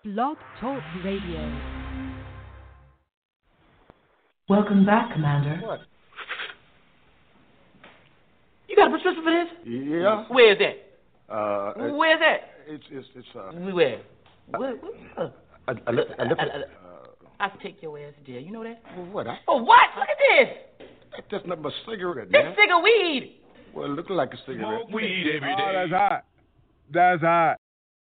Blog Talk Radio. Welcome back, Commander. What? You got a prescription for this? Yeah. Where is that? Where's that? It's Where? What? I I take your ass to jail. You know that? what? Oh, what? Look at this. That's not a cigarette, This man. cigarette weed. Well, it looks like a cigarette. Smoke weed every day. Oh, that's hot. That's hot.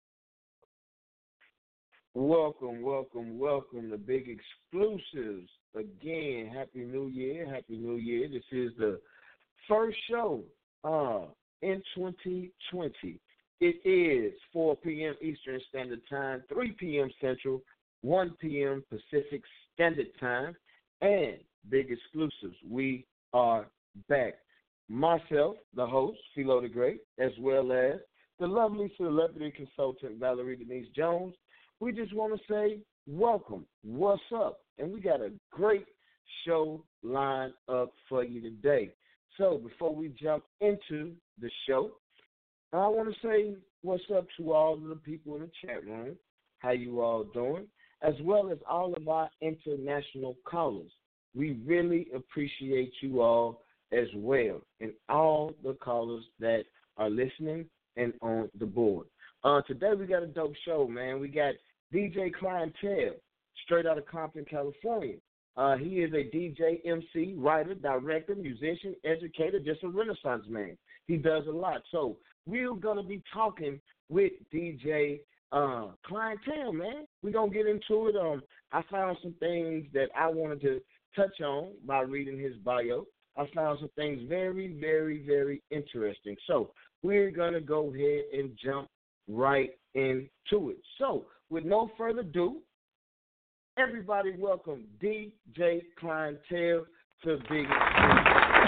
Welcome to Big Exclusives. Again, Happy New Year. This is the first show in 2020. It is 4 p.m. Eastern Standard Time, 3 p.m. Central, 1 p.m. Pacific Standard Time, and Big Exclusives. We are back. Myself, the host, Philo the Great, as well as the lovely celebrity consultant, Valerie Denise Jones. We just want to say welcome. What's up? And we got a great show lined up for you today. So before we jump into the show, I want to say what's up to all of the people in the chat room, how you all doing, as well as all of our international callers. We really appreciate you all as well, and all the callers that are listening and on the board. Today we got a dope show, man. We got DJ Clientele, straight out of Compton, California. He is a DJ, MC, writer, director, musician, educator, just a renaissance man. He does a lot. So we're going to be talking with DJ Clientele, man. We're going to get into it. I found some things that I wanted to touch on by reading his bio. I found some things very, very, very interesting. So we're going to go ahead and jump right into it. So with no further ado, everybody welcome DJ Clientele to Big Exclusives.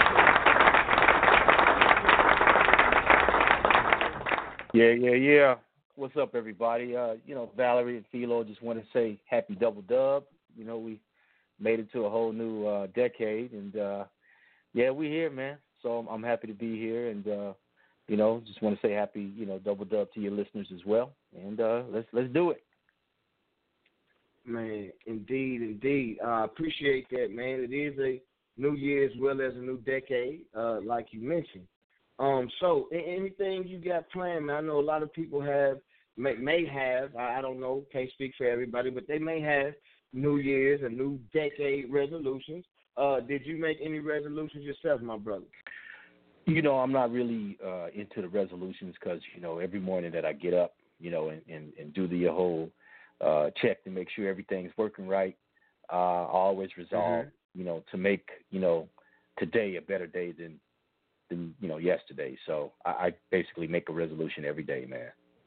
Yeah. What's up, everybody? Valerie and Philo, just want to say happy double dub. We made it to a whole new decade, and we're here, man. So I'm happy to be here, and just want to say happy, double dub to your listeners as well. And let's do it. Man, indeed. I appreciate that, man. It is a new year as well as a new decade, like you mentioned. So anything you got planned, man? I know a lot of people may have, I don't know, can't speak for everybody, but they may have New Year's and new decade resolutions. Did you make any resolutions yourself, my brother? I'm not really into the resolutions because, every morning that I get up, and do the whole check to make sure everything's working right, I always resolve, to make, today a better day than yesterday. So I basically make a resolution every day, man.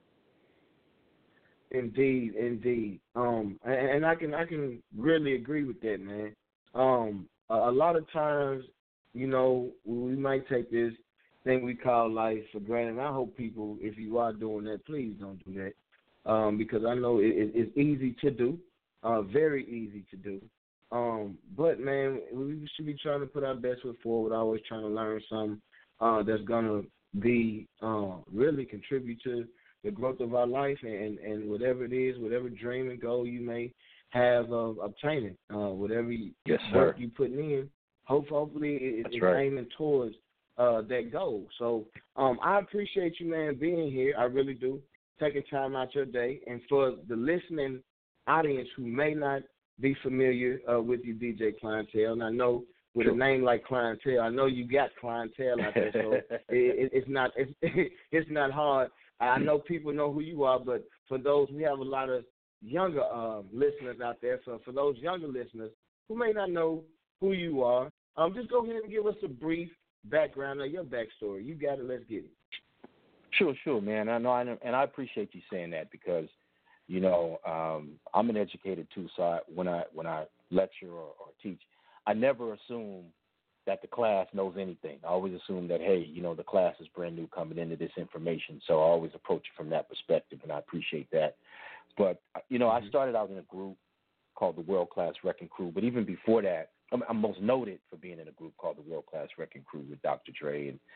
Indeed. And I can really agree with that, man. A lot of times, we might take this thing we call life for granted. And I hope people, if you are doing that, please don't do that, because I know it's easy to do, very easy to do. But, man, we should be trying to put our best foot forward, always trying to learn something that's going to be really contribute to the growth of our life and whatever it is, whatever dream and goal you may have of obtaining, whatever work you putting in, hopefully it's aiming towards that goal. So I appreciate you, man, being here. I really do, taking time out your day. And for the listening audience who may not be familiar with you, DJ Clientele, and I know with a name like Clientele, I know you got clientele out there, so it's not hard. I know people know who you are, but for those, we have a lot of younger listeners out there. So for those younger listeners who may not know who you are, just go ahead and give us a brief background of your backstory. You got it. Let's get it. Sure, man. I know, and I appreciate you saying that because, I'm an educator too. So when I lecture or teach, I never assume that the class knows anything. I always assume that, hey, the class is brand new coming into this information. So I always approach it from that perspective, and I appreciate that. But, I started out in a group called the World Class Wrecking Crew. But even before that, I'm most noted for being in a group called the World Class Wrecking Crew with Dr. Dre and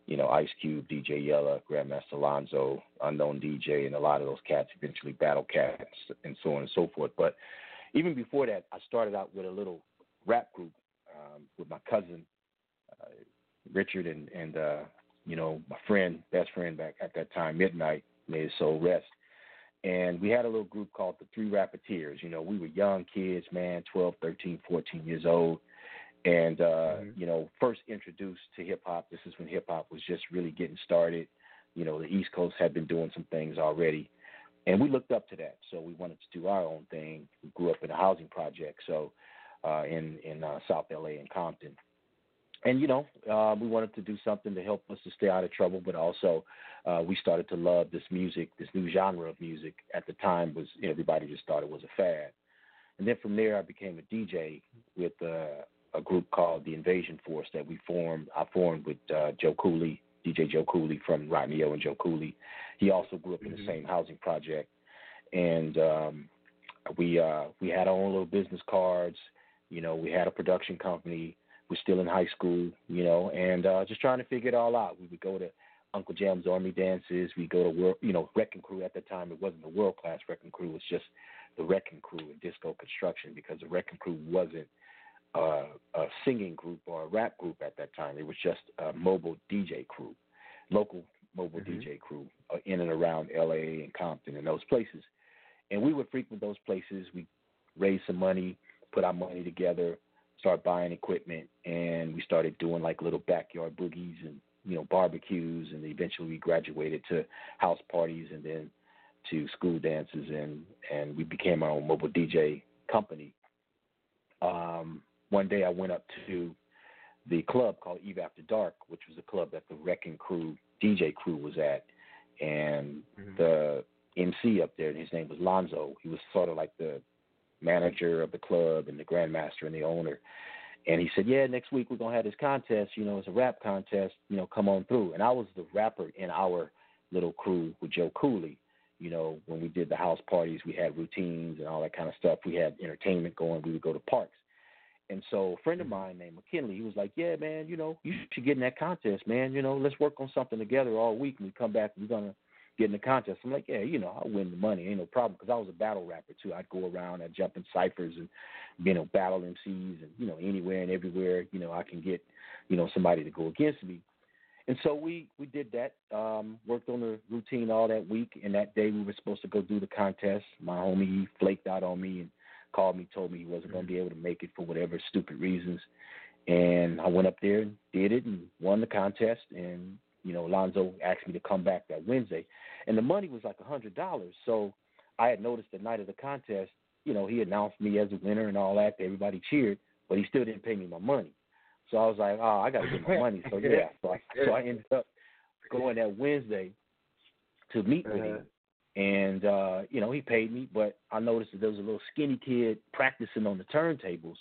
Ice Cube, DJ Yella, Grandmaster Lonzo, Unknown DJ, and a lot of those cats, eventually Battle Cats, and so on and so forth. But even before that, I started out with a little rap group with my cousin, Richard, and my best friend back at that time, Midnight, may his soul rest. And we had a little group called the Three Rappeteers. We were young kids, man, 12, 13, 14 years old. And, first introduced to hip-hop. This is when hip-hop was just really getting started. The East Coast had been doing some things already. And we looked up to that. So we wanted to do our own thing. We grew up in a housing project, so in South L.A. and Compton. And, we wanted to do something to help us to stay out of trouble, but also we started to love this music, this new genre of music. At the time, everybody just thought it was a fad. And then from there, I became a DJ with a group called the Invasion Force that I formed with Joe Cooley, DJ Joe Cooley from Rodney O and Joe Cooley. He also grew up in the same housing project. And we had our own little business cards. We had a production company. We're still in high school, and just trying to figure it all out. We would go to Uncle Jam's Army dances. We go to Wrecking Crew at the time. It wasn't the world-class Wrecking Crew. It was just the Wrecking Crew in disco construction, because the Wrecking Crew wasn't a singing group or a rap group at that time. It was just a mobile DJ crew, local mobile DJ crew in and around L.A. and Compton and those places. And we would frequent those places. We raised some money, put our money together, start buying equipment, and we started doing like little backyard boogies and barbecues, and eventually we graduated to house parties and then to school dances, and we became our own mobile DJ company. One day I went up to the club called Eve After Dark, which was a club that the Wrecking Crew DJ crew was at, and the MC up there, his name was Lonzo. He was sort of like the manager of the club and the grandmaster and the owner. And he said, yeah, next week we're going to have this contest, it's a rap contest, come on through. And I was the rapper in our little crew with Joe Cooley. When we did the house parties, we had routines and all that kind of stuff. We had entertainment going. We would go to parks. And so a friend of mine named McKinley, he was like, yeah, man, you should get in that contest, man. Let's work on something together all week. And we come back, we're going to get in the contest. I'm like, yeah, I'll win the money. Ain't no problem, because I was a battle rapper, too. I'd go around, I'd jump in ciphers and, battle MCs and, anywhere and everywhere, I can get, somebody to go against me. And so we did that, worked on the routine all that week. And that day we were supposed to go do the contest. My homie, he flaked out on me and called me, told me he wasn't going to be able to make it for whatever stupid reasons. And I went up there and did it and won the contest. And, Lonzo asked me to come back that Wednesday. And the money was like $100. So I had noticed the night of the contest, he announced me as a winner and all that. Everybody cheered, but he still didn't pay me my money. So I was like, oh, I got to get my money. So, yeah. So I ended up going that Wednesday to meet with him. And, he paid me, but I noticed that there was a little skinny kid practicing on the turntables.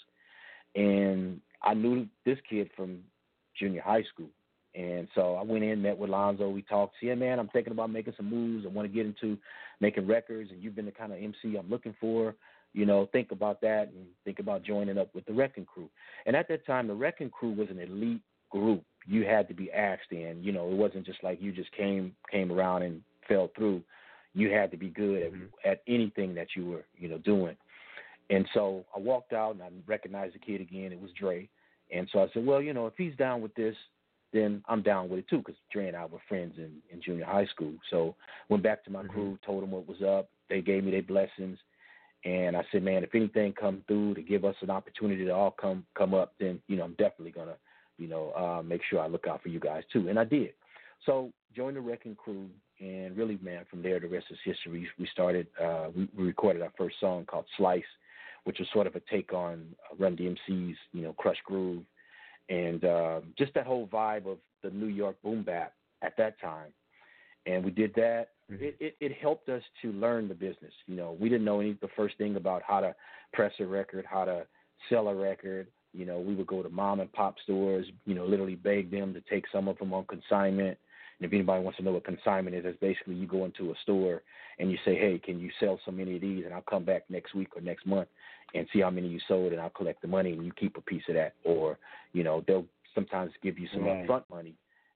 And I knew this kid from junior high school. And so I went in, met with Lonzo. We talked. Yeah, man, I'm thinking about making some moves. I want to get into making records, and you've been the kind of MC I'm looking for. Think about that and think about joining up with the Wrecking Crew. And at that time, the Wrecking Crew was an elite group. You had to be asked in. It wasn't just like you just came around and fell through. You had to be good at anything that you were, doing. And so I walked out, and I recognized the kid again. It was Dre. And so I said, well, if he's down with this, then I'm down with it too, because Dre and I were friends in junior high school. So went back to my crew, told them what was up. They gave me their blessings. And I said, man, if anything come through to give us an opportunity to all come up, then, I'm definitely going to, make sure I look out for you guys too. And I did. So joined the Wrecking Crew, and really, man, from there, the rest is history. We started, we recorded our first song called Slice, which was sort of a take on Run DMC's, Crush Groove. And just that whole vibe of the New York boom bap at that time. And we did that. It helped us to learn the business. We didn't know the first thing about how to press a record, how to sell a record. We would go to mom and pop stores, literally beg them to take some of them on consignment. And if anybody wants to know what consignment is, it's basically you go into a store and you say, hey, can you sell so many of these? And I'll come back next week or next month and see how many you sold, and I'll collect the money and you keep a piece of that. Or, they'll sometimes give you some upfront money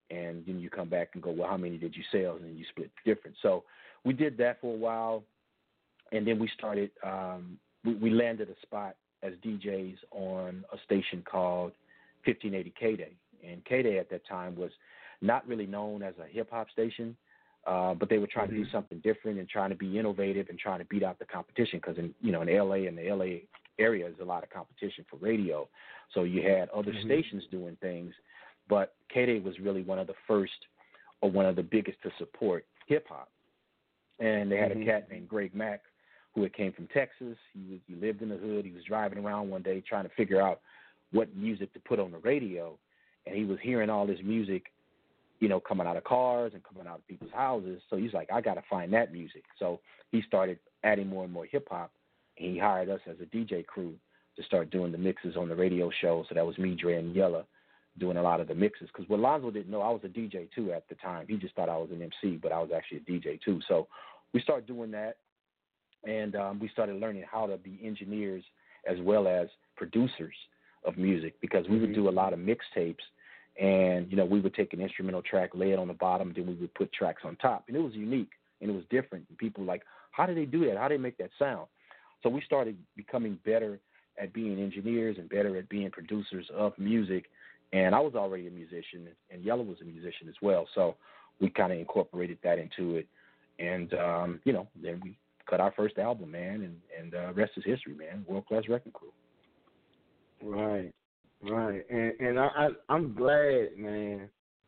and then you come back and go, well, how many did you sell? And then you split the difference. So we did that for a while, and then we started. We landed a spot as DJs on a station called 1580 K-Day, and K-Day at that time was not really known as a hip hop station. But they were trying to do something different and trying to be innovative and trying to beat out the competition because in LA and the LA area is a lot of competition for radio. So you had other stations doing things, but K-Day was really one of the first or one of the biggest to support hip hop. And they had a cat named Greg Mack who had came from Texas. He lived in the hood. He was driving around one day trying to figure out what music to put on the radio, and he was hearing all this music, coming out of cars and coming out of people's houses. So he's like, I got to find that music. So he started adding more and more hip-hop, and he hired us as a DJ crew to start doing the mixes on the radio show. So that was me, Dre, and Yella doing a lot of the mixes. Because what Lonzo didn't know, I was a DJ, too, at the time. He just thought I was an MC, but I was actually a DJ, too. So we started doing that, and we started learning how to be engineers as well as producers of music because we would do a lot of mixtapes. And, we would take an instrumental track, lay it on the bottom, then we would put tracks on top. And it was unique, and it was different. And people were like, how do they do that? How do they make that sound? So we started becoming better at being engineers and better at being producers of music. And I was already a musician, and Yella was a musician as well. So we kind of incorporated that into it. And, then we cut our first album, man, and rest is history, man, World Class Wrecking Crew. Right. Right, and I'm glad, man,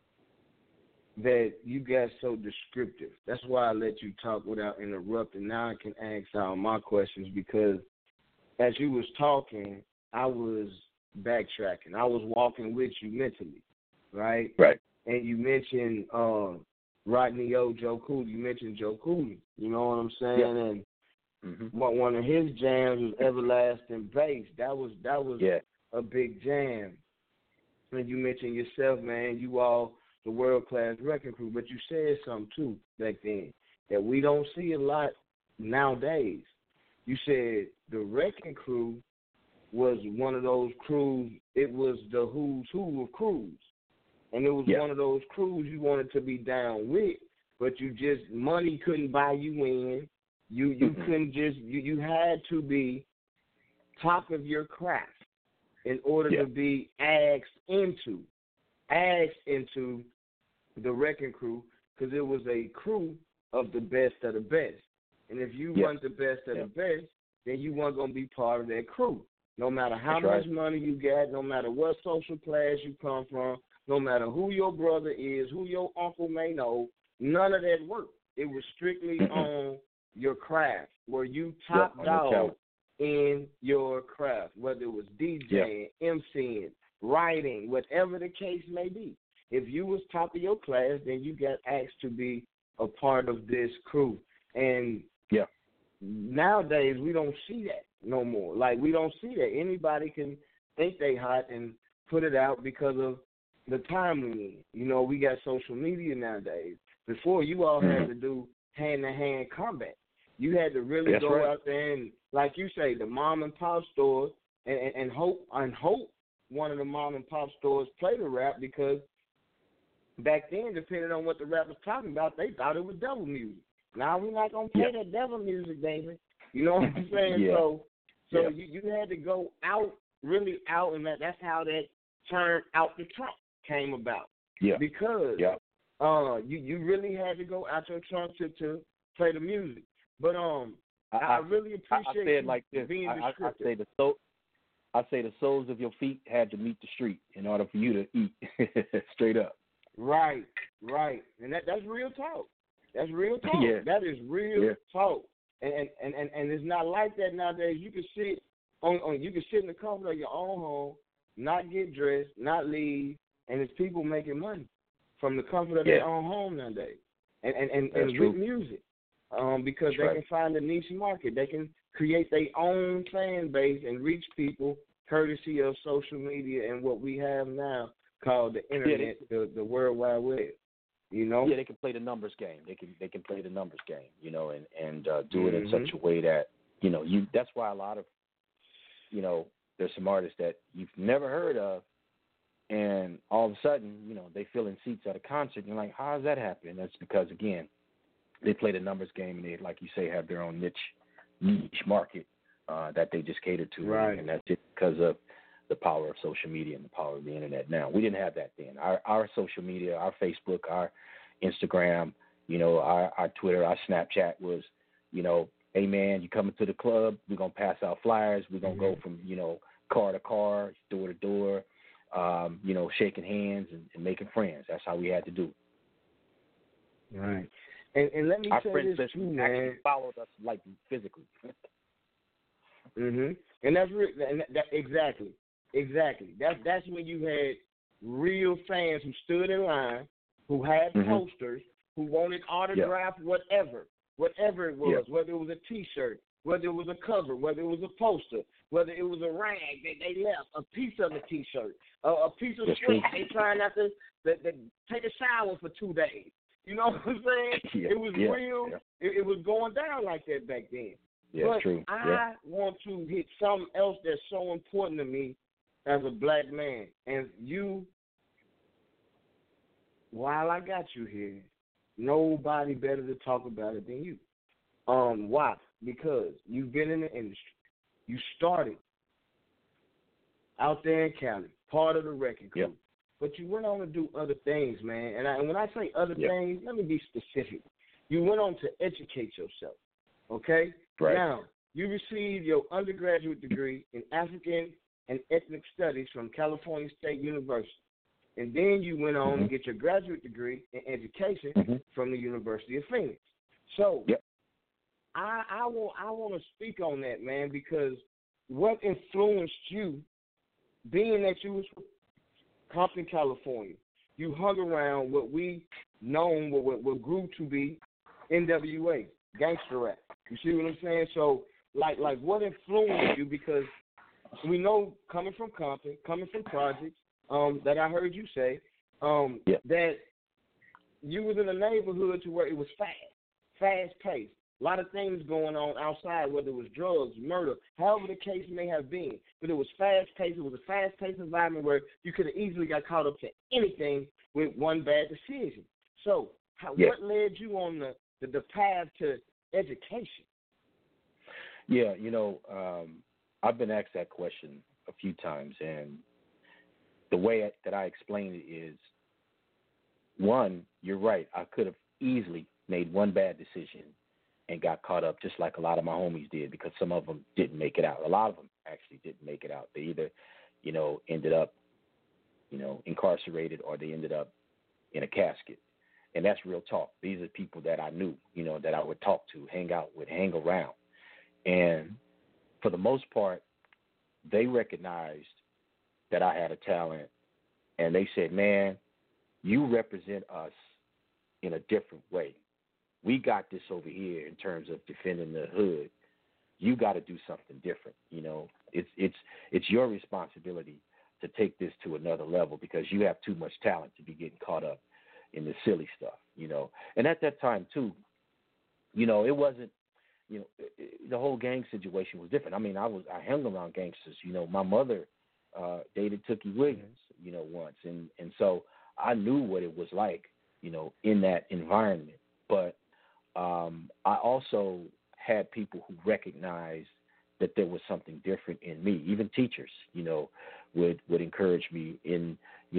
that you got so descriptive. That's why I let you talk without interrupting. Now I can ask all my questions because as you was talking, I was backtracking. I was walking with you mentally, right? Right. And you mentioned Rodney O, Joe Cooley. You mentioned Joe Cooley. You know what I'm saying? Yeah. And one of his jams was Everlasting Bass. That was a big jam. And you mentioned yourself, man, you all the World Class Wrecking Crew, but you said something too back then that we don't see a lot nowadays. You said the Wrecking Crew was one of those crews, it was the who's who of crews. And it was one of those crews you wanted to be down with, but money couldn't buy you in. You couldn't you had to be top of your craft in order to be asked into the Wrecking Crew because it was a crew of the best of the best. And if you weren't the best of the best, then you weren't going to be part of that crew. No matter how much money you got, no matter what social class you come from, no matter who your brother is, who your uncle may know, none of that worked. It was strictly on your craft, where you top dog in your craft, whether it was DJing, MCing, writing, whatever the case may be. If you was top of your class, then you got asked to be a part of this crew. And nowadays, we don't see that no more. Like, we don't see that. Anybody can think they hot and put it out because of the time we in. We got social media nowadays. Before, you all had to do hand-to-hand combat. You had to really go out there and, like you say, the mom and pop stores and hope one of the mom and pop stores played the rap because back then, depending on what the rap was talking about, they thought it was devil music. Now we're not gonna play that devil music, baby. You know what I'm saying? So you had to go out, really out, and that's how that turn out the trunk came about. Yeah. Because you really had to go out your trunk to play the music. But I really appreciate I say it like this. being descriptive. I say the soles of your feet had to meet the street in order for you to eat. Straight up. Right. And that's real talk. That's real talk. Yeah. That is real talk. And it's not like that nowadays. You can sit you can sit in the comfort of your own home, not get dressed, not leave, and there's people making money from the comfort of their own home nowadays. And with music. Because they can find a niche market. They can create their own fan base and reach people courtesy of social media and what we have now called the internet, the World Wide Web. Yeah, they can play the numbers game. They can play the numbers game, and do it in such a way that, that's why a lot of, there's some artists that you've never heard of, And all of a sudden, they fill in seats at a concert. And you're like, how does that happen? That's because, again, they play the numbers game, and they, like you say, have their own niche market that they just cater to. Right. And that's just because of the power of social media and the power of the internet now. We didn't have that then. Our social media, our Facebook, our Instagram, our Twitter, our Snapchat was, hey, man, you coming to the club, we're going to pass out flyers, we're going to go from, car to car, door to door, shaking hands and making friends. That's how we had to do it. Right. And let me our say friends this too, actually man. followed us like physically. And that's exactly. That's when you had real fans who stood in line, who had posters, who wanted autographs, whatever it was, whether it was a T-shirt, whether it was a cover, whether it was a poster, whether it was a rag that they left, a piece of the T-shirt, a piece of sweat. They trying not to take a shower for 2 days. You know what I'm saying? It was real. Yeah. It was going down like that back then. Yeah, but true. I want to hit something else that's so important to me as a black man. And you, while I got you here, nobody better to talk about it than you. Why? Because you've been in the industry. You started out there in Cali, part of the record crew. But you went on to do other things, man. And when I say other things, let me be specific. You went on to educate yourself, okay? Right. Now, you received your undergraduate degree in African and Ethnic Studies from California State University. And then you went on to get your graduate degree in education from the University of Phoenix. So I want to speak on that, man, because what influenced you, being that you was from Compton, California, you hung around what we known, what grew to be NWA, gangster rap. You see what I'm saying? So, like what influenced you? Because we know, coming from Compton, coming from projects, that I heard you say, that you was in a neighborhood to where it was fast paced. A lot of things going on outside, whether it was drugs, murder, however the case may have been. But it was fast-paced. It was a fast-paced environment where you could have easily got caught up to anything with one bad decision. So what led you on the path to education? Yeah, I've been asked that question a few times, and the way that I explain it is, one, you're right. I could have easily made one bad decision and got caught up just like a lot of my homies did, because some of them didn't make it out. A lot of them actually didn't make it out. They either, ended up, incarcerated, or they ended up in a casket. And that's real talk. These are people that I knew, that I would talk to, hang out with, hang around. And for the most part, they recognized that I had a talent, and they said, man, you represent us in a different way. We got this over here in terms of defending the hood. You got to do something different. It's your responsibility to take this to another level, because you have too much talent to be getting caught up in the silly stuff. And at that time too, it wasn't, the whole gang situation was different. I mean, I hung around gangsters. My mother dated Tookie Williams, once, and so I knew what it was like, in that environment. But I also had people who recognized that there was something different in me. Even teachers, would encourage me in,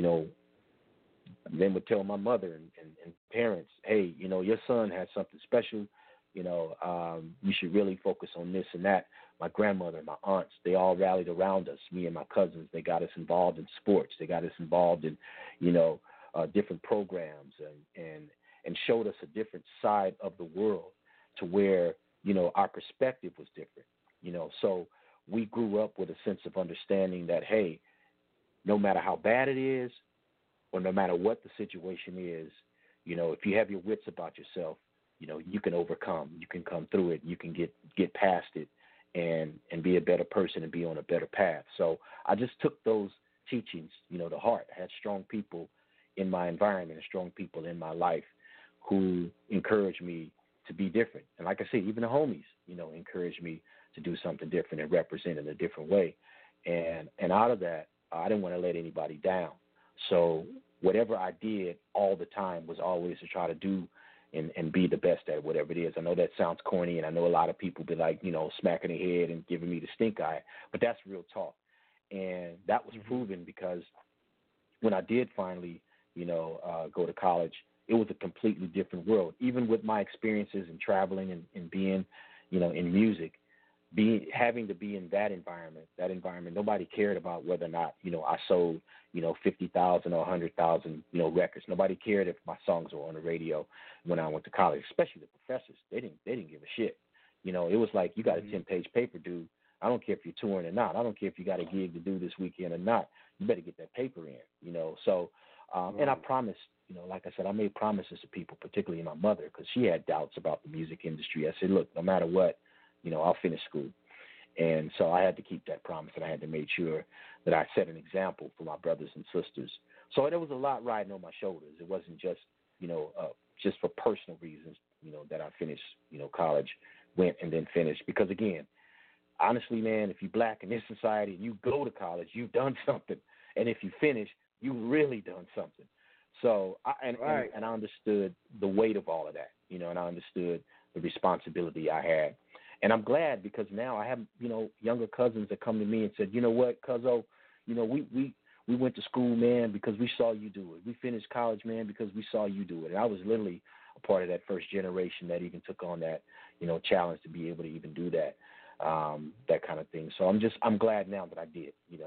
then would tell my mother and parents, hey, your son has something special. You should really focus on this and that. My grandmother, my aunts, they all rallied around us, me and my cousins. They got us involved in sports. They got us involved in, different programs and showed us a different side of the world, to where, our perspective was different, So we grew up with a sense of understanding that, hey, no matter how bad it is, or no matter what the situation is, if you have your wits about yourself, you can overcome, you can come through it, you can get past it and be a better person and be on a better path. So I just took those teachings, to heart. I had strong people in my environment and strong people in my life who encouraged me to be different. And like I said, even the homies, encouraged me to do something different and represent in a different way. And out of that, I didn't want to let anybody down. So whatever I did all the time was always to try to do and be the best at whatever it is. I know that sounds corny, and I know a lot of people be like, smacking their head and giving me the stink eye, but that's real talk. And that was proven because when I did finally, go to college, it was a completely different world. Even with my experiences in traveling and being, in music, having to be in that environment, nobody cared about whether or not, I sold, 50,000 or 100,000, records. Nobody cared if my songs were on the radio when I went to college, especially the professors. They didn't give a shit. It was like, you got a 10-page paper, dude. I don't care if you're touring or not. I don't care if you got a gig to do this weekend or not. You better get that paper in, So, and I promised, like I said, I made promises to people, particularly my mother, because she had doubts about the music industry. I said, look, no matter what, I'll finish school. And so I had to keep that promise, and I had to make sure that I set an example for my brothers and sisters. So there was a lot riding on my shoulders. It wasn't just, just for personal reasons, that I finished, college, went and then finished. Because, again, honestly, man, if you're black in this society and you go to college, you've done something. And if you finish, you've really done something. So, and I understood the weight of all of that, and I understood the responsibility I had. And I'm glad because now I have, younger cousins that come to me and said, you know what, Cuzzo, we went to school, man, because we saw you do it. We finished college, man, because we saw you do it. And I was literally a part of that first generation that even took on that, challenge to be able to even do that, that kind of thing. So I'm glad now that I did,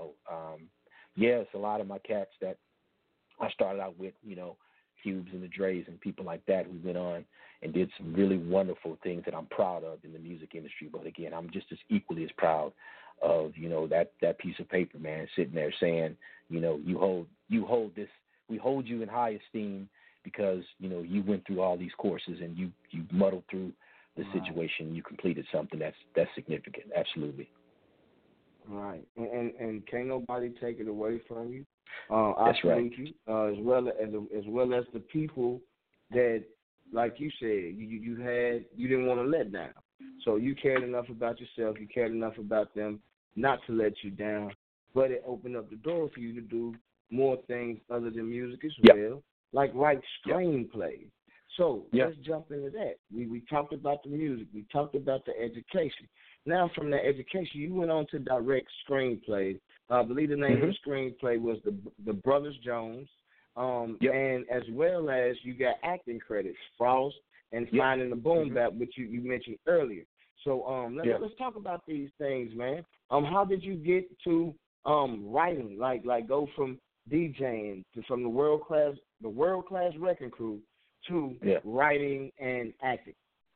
it's a lot of my cats that I started out with, Cubes and the Dre's and people like that who went on and did some really wonderful things that I'm proud of in the music industry. But again, I'm just as equally as proud of, that piece of paper, man, sitting there saying, you hold this, we hold you in high esteem because, you went through all these courses and you muddled through the situation. You completed something that's significant. Absolutely. Right. And can't nobody take it away from you. That's right. You, as well as the people that, like you said, you didn't want to let down. So you cared enough about yourself, you cared enough about them not to let you down, but it opened up the door for you to do more things other than music as well, like write screenplays. So let's jump into that. We talked about the music, we talked about the education. Now from that education, you went on to direct screenplays. I believe the name of the screenplay was the Brothers Jones, and as well as you got acting credits, Frost and Finding the Boom Bap, which you mentioned earlier. So let's talk about these things, man. How did you get to writing, like go from DJing from the world class Wrecking Crew to writing and acting?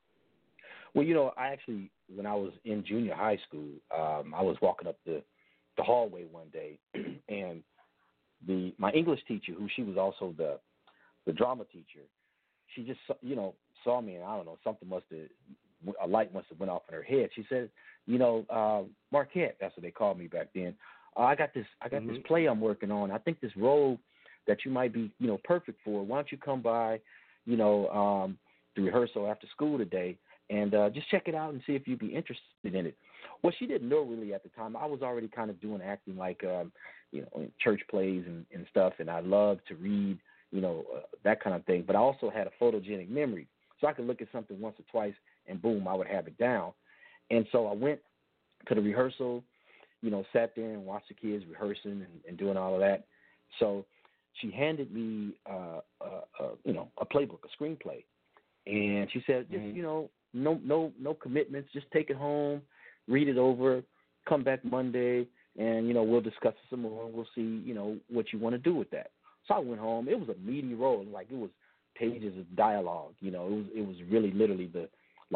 Well, I actually, when I was in junior high school, I was walking up the hallway one day, and my English teacher, who she was also the drama teacher, she just saw me, and I don't know, a light must have went off in her head. She said, Marquette, that's what they called me back then. I got this play I'm working on. I think this role that you might be perfect for. Why don't you come by, the rehearsal after school today, and just check it out and see if you'd be interested in it. Well, she didn't know really at the time. I was already kind of doing acting like, in church plays and stuff, and I loved to read, that kind of thing. But I also had a photogenic memory, so I could look at something once or twice, and boom, I would have it down. And so I went to the rehearsal, sat there and watched the kids rehearsing and doing all of that. So she handed me, a playbook, a screenplay, and she said, just no commitments, just take it home, read it over, come back Monday, and we'll discuss it some more, and we'll see what you want to do with that. So I went home. It was a meaty role, like it was pages of dialogue. It was really literally the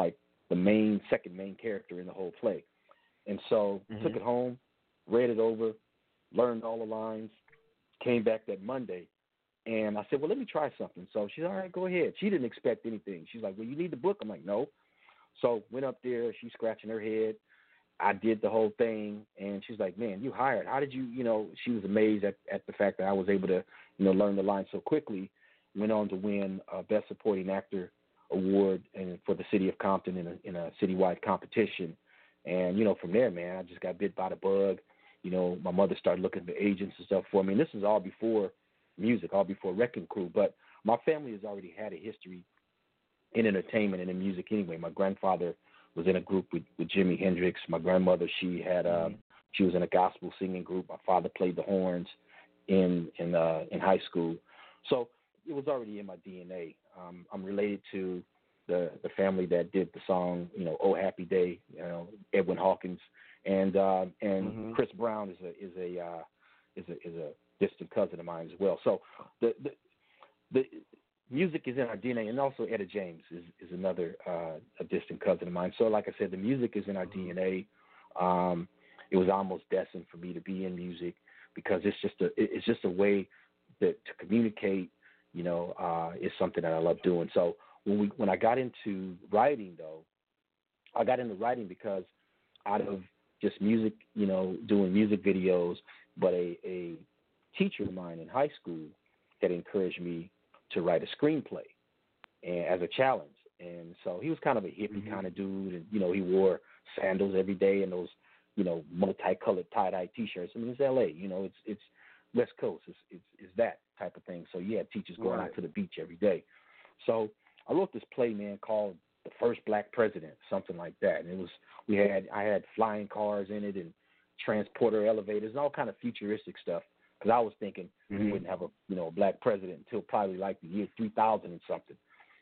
second main character in the whole play. And so took it home, read it over, learned all the lines, came back that Monday, and I said, well, let me try something. So she said, all right, go ahead. She didn't expect anything. She's like, well, you need the book? I'm like, no. So went up there, she's scratching her head. I did the whole thing, and she's like, man, you hired. How did you, she was amazed at the fact that I was able to, learn the line so quickly. Went on to win a Best Supporting Actor award for the city of Compton in a citywide competition. And, from there, man, I just got bit by the bug. My mother started looking for agents and stuff for me. And this is all before, music, all before Wrecking Crew. But my family has already had a history in entertainment and in music anyway. My grandfather was in a group with Jimi Hendrix. My grandmother, she was in a gospel singing group. My father played the horns in high school. So it was already in my DNA. I'm related to the family that did the song, "Oh Happy Day," Edwin Hawkins, and Chris Brown is a distant cousin of mine as well. So the music is in our DNA, and also Etta James is another a distant cousin of mine. So like I said, the music is in our DNA. It was almost destined for me to be in music because it's just a way to communicate. Is something that I love doing. So when I got into writing, though, I got into writing because out of just music, doing music videos, but a teacher of mine in high school had encouraged me to write a screenplay and as a challenge. And so he was kind of a hippie kind of dude, and he wore sandals every day and those multicolored tie-dye T-shirts. I mean, it's L.A. It's West Coast. It's that type of thing. So yeah, teachers going out to the beach every day. So I wrote this play, man, called The First Black President, something like that. And I had flying cars in it and transporter elevators and all kind of futuristic stuff. Because I was thinking we wouldn't have a black president until probably like the year 3000 and something.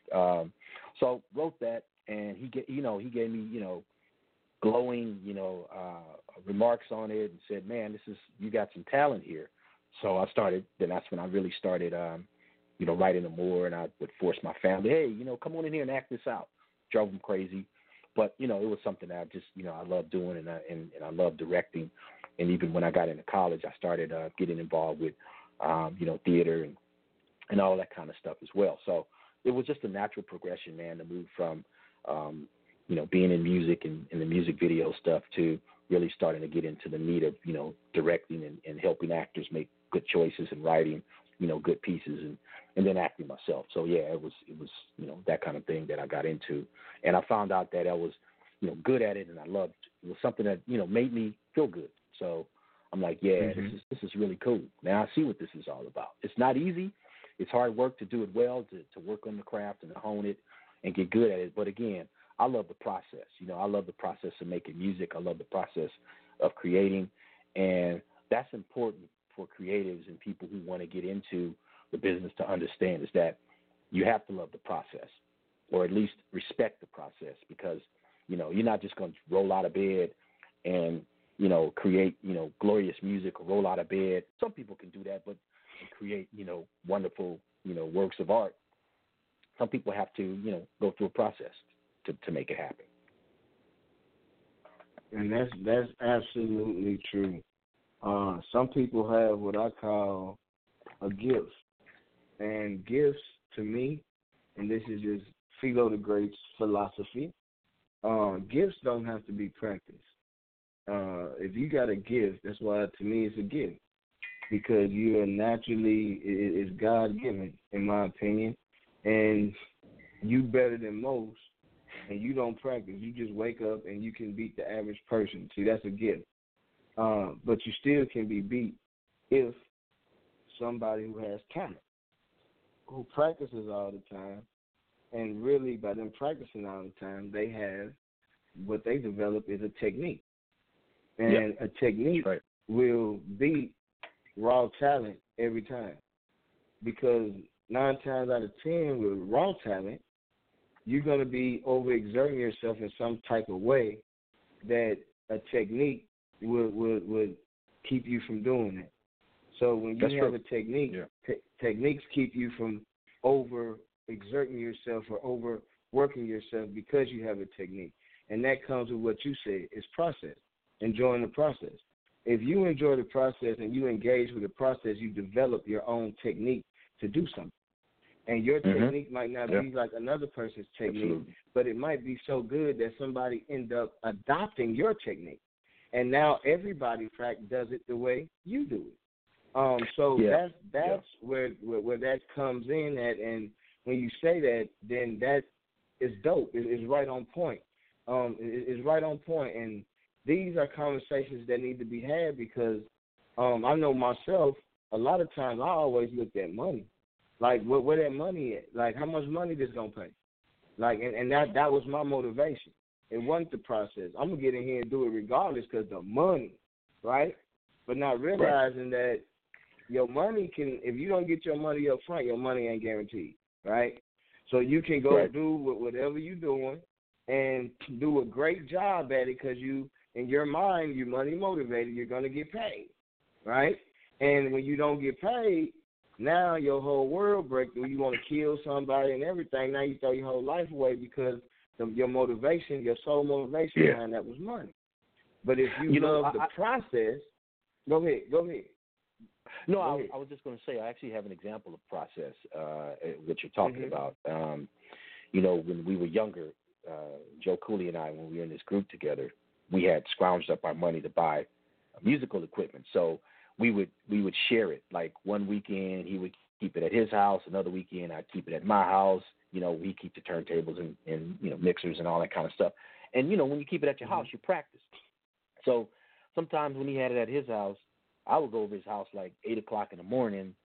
So wrote that, and he gave me glowing remarks on it and said, man, you got some talent here. So I started. Then that's when I really started writing them more, and I would force my family, hey, come on in here and act this out. Drove them crazy, but it was something that I just I love doing, and I love directing. And even when I got into college, I started getting involved with, theater and all that kind of stuff as well. So it was just a natural progression, man, to move from, being in music and the music video stuff to really starting to get into the meat of, directing and helping actors make good choices and writing, good pieces and then acting myself. So yeah, it was that kind of thing that I got into, and I found out that I was, good at it, and I loved it. It was something that made me feel good. So I'm like, yeah, this is really cool. Now I see what this is all about. It's not easy. It's hard work to do it well, to work on the craft and to hone it and get good at it. But again, I love the process. I love the process of making music. I love the process of creating, and that's important for creatives and people who want to get into the business to understand, is that you have to love the process, or at least respect the process, because you're not just going to roll out of bed and create glorious music, or roll out of bed. Some people can do that, but create wonderful works of art. Some people have to go through a process to make it happen. And that's absolutely true. Some people have what I call a gift, and gifts to me, and this is just Philo the Great's philosophy. Gifts don't have to be practiced. If you got a gift, that's why to me it's a gift, because you are naturally, it's God given, in my opinion, and you better than most, and you don't practice. You just wake up and you can beat the average person. See, that's a gift. But you still can be beat if somebody who has talent, who practices all the time, and really by them practicing all the time, they have what they develop is a technique. And a technique will beat raw talent every time. Because 9 times out of 10 with raw talent, you're going to be overexerting yourself in some type of way that a technique would keep you from doing it. So when you have a technique, techniques keep you from overexerting yourself or overworking yourself because you have a technique. And that comes with what you said, is process, enjoying the process. If you enjoy the process and you engage with the process, you develop your own technique to do something. And your technique might not be like another person's technique, but it might be so good that somebody end up adopting your technique. And now everybody does it the way you do it. So that's where that comes in at. And when you say that, then that is dope. It's right on point. It's right on point. And these are conversations that need to be had, because I know myself, a lot of times I always looked at money. Like, where that money at? Like, how much money this going to pay? Like, and that was my motivation. It wasn't the process. I'm going to get in here and do it regardless because the money, right? But not realizing that your money can, if you don't get your money up front, your money ain't guaranteed, right? So you can go do whatever you're doing and do a great job at it because you, in your mind, you're money motivated, you're going to get paid, right? And when you don't get paid, now your whole world breaks through. You want to kill somebody and everything. Now you throw your whole life away because your motivation, your sole motivation behind that was money. But if you love the process, go ahead. No, I was just going to say I actually have an example of process, what you're talking about. When we were younger, Joe Cooley and I, when we were in this group together, we had scrounged up our money to buy musical equipment. So we would share it. Like one weekend he would keep it at his house, another weekend I'd keep it at my house. We keep the turntables and mixers and all that kind of stuff. And when you keep it at your house, you practice. So sometimes when he had it at his house, I would go over his house like 8:00 in the morning,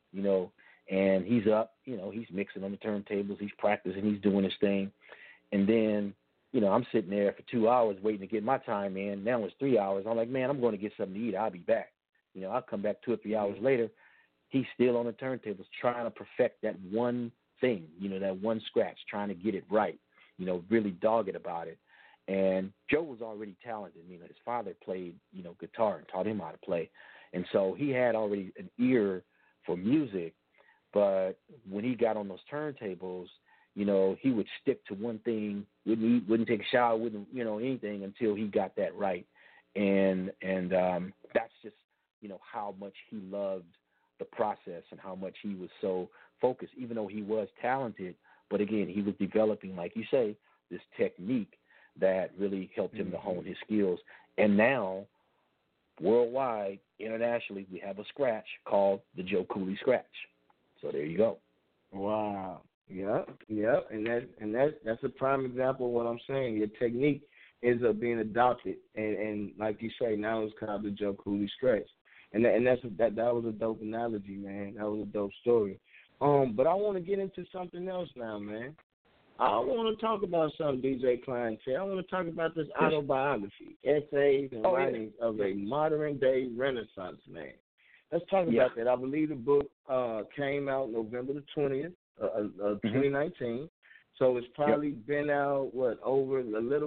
and he's up, he's mixing on the turntables, he's practicing, he's doing his thing. And then, I'm sitting there for 2 hours waiting to get my time in. Now it's 3 hours. I'm like, man, I'm going to get something to eat. I'll be back. I'll come back 2 or 3 hours later. He's still on the turntables trying to perfect that one thing, that one scratch, trying to get it right, really dogged about it. And Joe was already talented. His father played, guitar and taught him how to play. And so he had already an ear for music. But when he got on those turntables, he would stick to one thing, wouldn't eat, wouldn't take a shower, wouldn't, anything until he got that right. And that's just, how much he loved the process and how much he was so focused, even though he was talented. But again, he was developing, like you say, this technique that really helped him to hone his skills. And now, worldwide, internationally, we have a scratch called the Joe Cooley Scratch. So there you go. Wow. Yep. And that's a prime example of what I'm saying. Your technique ends up being adopted, and like you say, now it's called the Joe Cooley Scratch. And that was a dope analogy, man. That was a dope story. But I want to get into something else now, man. I want to talk about something, DJ Clientele. I want to talk about this autobiography, essays and writings of a modern-day Renaissance man. Let's talk about that. I believe the book came out November the 20th of 2019. So it's probably been out, probably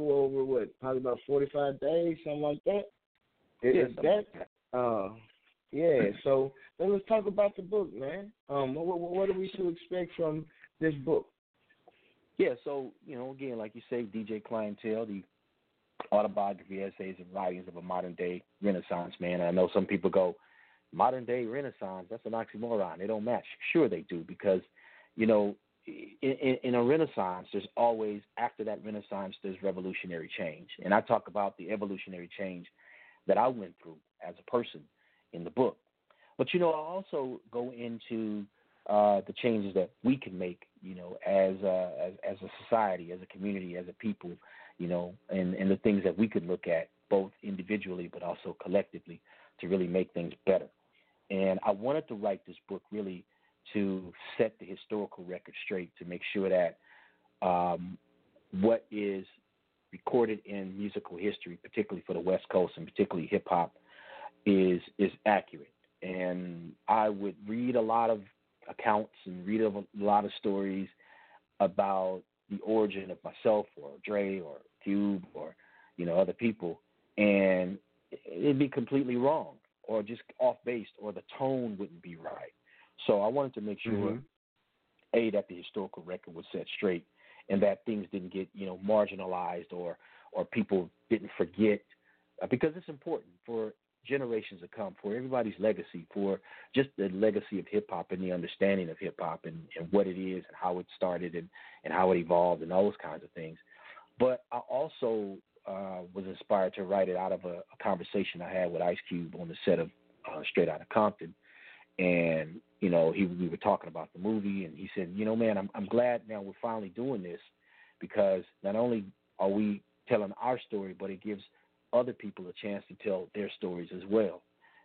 about 45 days, something like that? So let's talk about the book, man. What are we to expect from this book? Yeah, so, again, like you say, DJ Clientele, the autobiography, essays, and writings of a modern-day Renaissance man. And I know some people go, modern-day Renaissance, that's an oxymoron. They don't match. Sure they do, because, in a Renaissance, there's always, after that Renaissance, there's revolutionary change. And I talk about the evolutionary change that I went through as a person in the book. But, I also go into the changes that we can make, as a society, as a community, as a people, and the things that we could look at both individually but also collectively to really make things better. And I wanted to write this book really to set the historical record straight, to make sure that what is recorded in musical history, particularly for the West Coast and particularly hip-hop, is accurate. And I would read a lot of accounts and read a lot of stories about the origin of myself or Dre or Cube or, other people, and it'd be completely wrong or just off-base, or the tone wouldn't be right. So I wanted to make sure, A, that the historical record was set straight and that things didn't get, marginalized or people didn't forget, because it's important for generations to come, for everybody's legacy, for just the legacy of hip-hop and the understanding of hip-hop and what it is and how it started and how it evolved and all those kinds of things. But I also was inspired to write it out of a conversation I had with Ice Cube on the set of Straight Outta Compton. And, we were talking about the movie, and he said, man, I'm glad now we're finally doing this, because not only are we telling our story, but it gives other people a chance to tell their stories as well.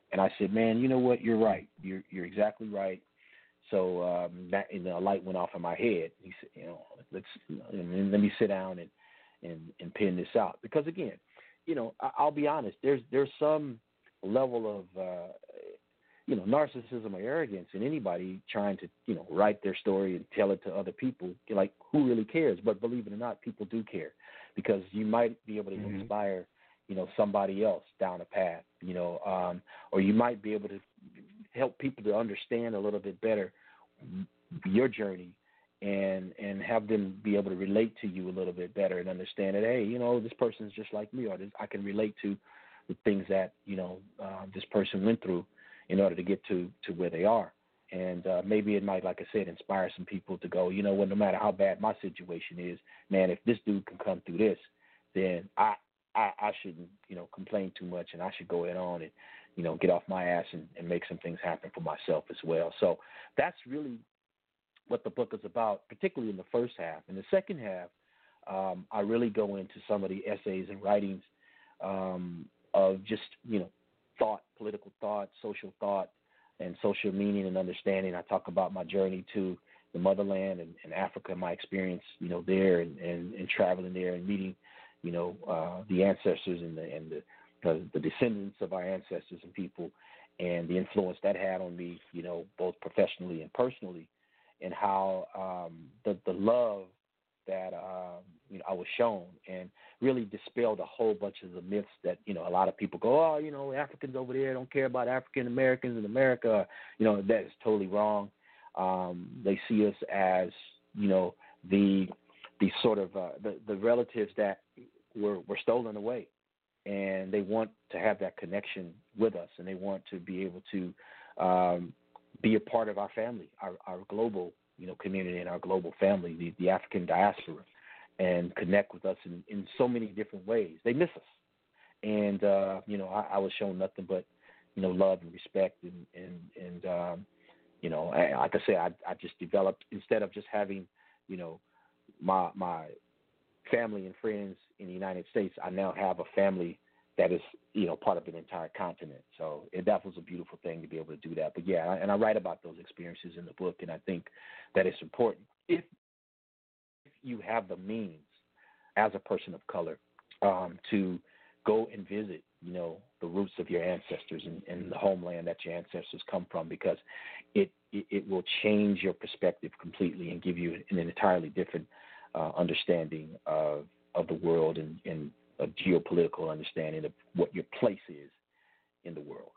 And I said, man, you know what? You're right. You're exactly right. So that and the light went off in my head. He said, let me sit down and pen this out, because again, I'll be honest. There's some level of narcissism or arrogance in anybody trying to write their story and tell it to other people. Like, who really cares? But believe it or not, people do care, because you might be able to inspire somebody else down a path, or you might be able to help people to understand a little bit better your journey and have them be able to relate to you a little bit better and understand that, hey, this person's just like me, or I can relate to the things that, this person went through in order to get to where they are. And maybe it might, like I said, inspire some people to go, no matter how bad my situation is, man, if this dude can come through this, then I shouldn't, complain too much, and I should go ahead on and, get off my ass and make some things happen for myself as well. So that's really what the book is about, particularly in the first half. In the second half, I really go into some of the essays and writings of just, thought, political thought, social thought, and social meaning and understanding. I talk about my journey to the motherland and Africa, my experience, there and traveling there and meeting, the ancestors and the descendants of our ancestors and people, and the influence that had on me, both professionally and personally, and how the love that I was shown, and really dispelled a whole bunch of the myths that a lot of people go, oh, Africans over there don't care about African Americans in America. That is totally wrong. They see us as the sort of the relatives that were stolen away, and they want to have that connection with us, and they want to be able to be a part of our family, our global community and our global family, the African diaspora, and connect with us in so many different ways. They miss us. And, I was shown nothing but, love and respect. And like I said, I just developed, instead of just having, my family and friends in the United States, I now have a family that is, part of an entire continent. So that was a beautiful thing to be able to do that. But yeah, and I write about those experiences in the book, and I think that it's important if you have the means as a person of color to go and visit, the roots of your ancestors and the homeland that your ancestors come from, because it will change your perspective completely and give you an entirely different understanding of the world and a geopolitical understanding of what your place is in the world.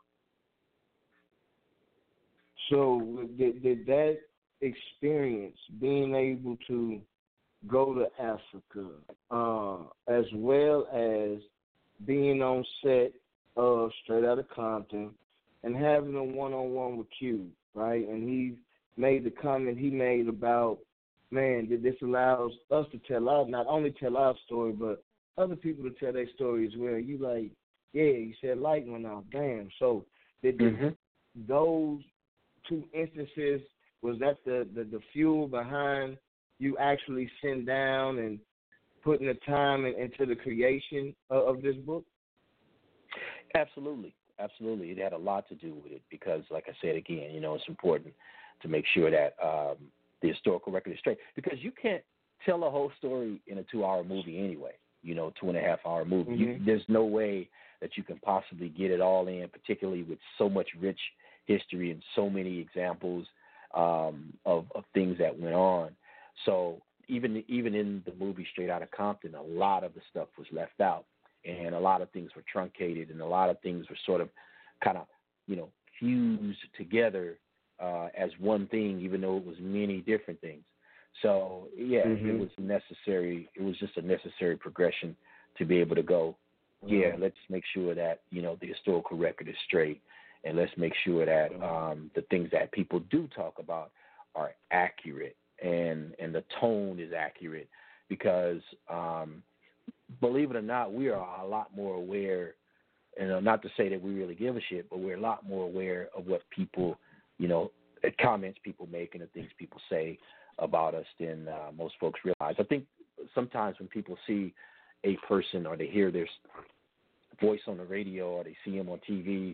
So did that experience, being able to go to Africa, as well as being on set of Straight Outta Compton and having a one-on-one with Q, right? And he made the comment he made about, man, that this allows us to not only tell our story, but other people to tell their story as well. You like, yeah, you said light went off. Damn. So did those two instances, was that the fuel behind you actually sitting down and putting the time into the creation of this book? Absolutely. It had a lot to do with it because, like I said again, it's important to make sure that the historical record is straight, because you can't tell a whole story in a 2-hour movie anyway. 2.5-hour movie. There's no way that you can possibly get it all in, particularly with so much rich history and so many examples of things that went on. So even in the movie Straight Outta Compton, a lot of the stuff was left out, and a lot of things were truncated, and a lot of things were sort of kind of fused together as one thing, even though it was many different things. So, yeah, it was necessary. It was just a necessary progression to be able to go, let's make sure that, the historical record is straight, and let's make sure that the things that people do talk about are accurate and the tone is accurate, because believe it or not, we are a lot more aware, and not to say that we really give a shit, but we're a lot more aware of what people, comments people make and the things people say about us than most folks realize. I think sometimes when people see a person or they hear their voice on the radio or they see him on TV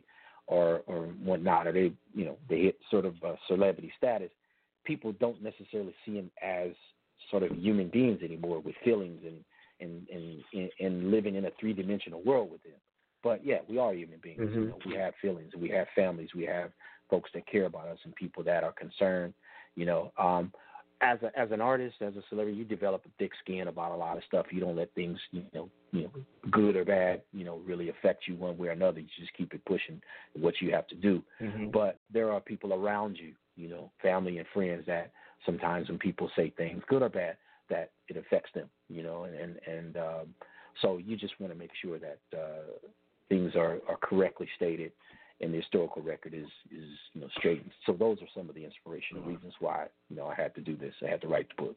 or whatnot, or they hit sort of celebrity status, people don't necessarily see them as sort of human beings anymore with feelings and living in a three-dimensional world with them. But yeah, we are human beings. Mm-hmm. You know, we have feelings, we have families, we have folks that care about us and people that are concerned. You know, as an artist, as a celebrity, you develop a thick skin about a lot of stuff. You don't let things, you know, good or bad, really affect you one way or another. You just keep it pushing what you have to do. Mm-hmm. But there are people around you, family and friends, that sometimes when people say things, good or bad, that it affects them, and so you just want to make sure that things are correctly stated and the historical record is straightened. So those are some of the inspirational reasons why, I had to do this. I had to write the book.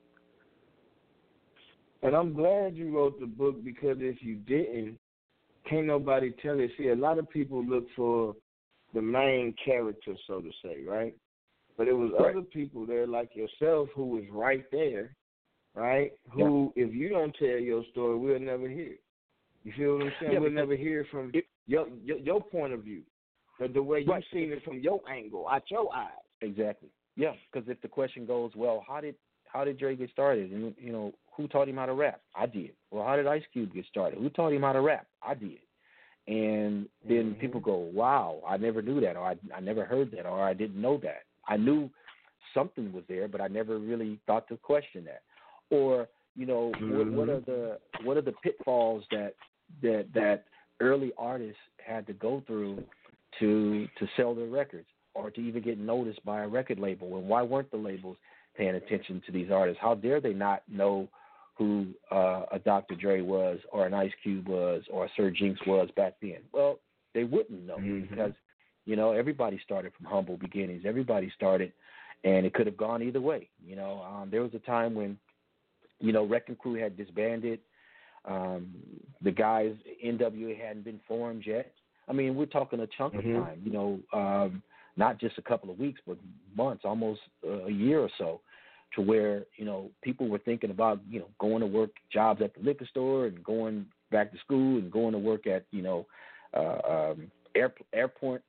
And I'm glad you wrote the book, because if you didn't, can't nobody tell it. See, a lot of people look for the main character, so to say, right? But it was other people there like yourself who was right there, right? Who, if you don't tell your story, we'll never hear. You feel what I'm saying? We'll never hear from your point of view, the way you've seen it from your angle, out your eyes. Exactly. Yeah, because if the question goes, well, how did Dre get started? And who taught him how to rap? I did. Well, how did Ice Cube get started? Who taught him how to rap? I did. And then people go, wow, I never knew that, or I never heard that, or I didn't know that. I knew something was there, but I never really thought to question that. Or, what are the pitfalls that early artists had to go through to sell their records, or to even get noticed by a record label? And why weren't the labels paying attention to these artists? How dare they not know who a Dr. Dre was, or an Ice Cube was, or a Sir Jinx was back then? Well, they wouldn't know, because everybody started from humble beginnings. Everybody started, and it could have gone either way. There was a time when, Wrecking Crew had disbanded. The guys, NWA hadn't been formed yet. I mean, we're talking a chunk of time, not just a couple of weeks, but months, almost a year or so, to where, people were thinking about, going to work jobs at the liquor store and going back to school and going to work at, airport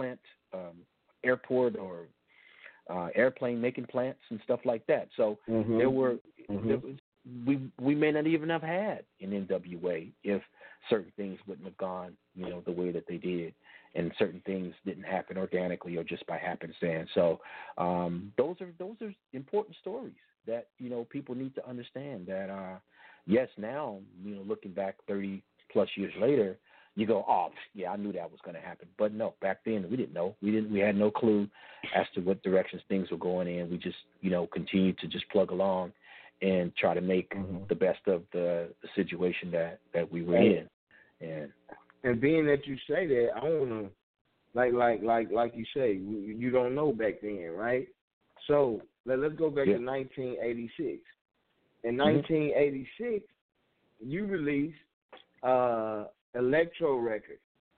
or airplane making plants and stuff like that. So there were we may not even have had an NWA if certain things wouldn't have gone the way that they did, and certain things didn't happen organically or just by happenstance. So those are important stories that people need to understand. That yes, now looking back 30 plus years later, you go, oh, yeah, I knew that was going to happen. But no, back then we didn't know. We had no clue as to what directions things were going in. We just, continued to just plug along and try to make the best of the situation that we were in. And being that you say that, I want to, like you say, you don't know back then, right? So let's go back to 1986. In 1986, you released electro record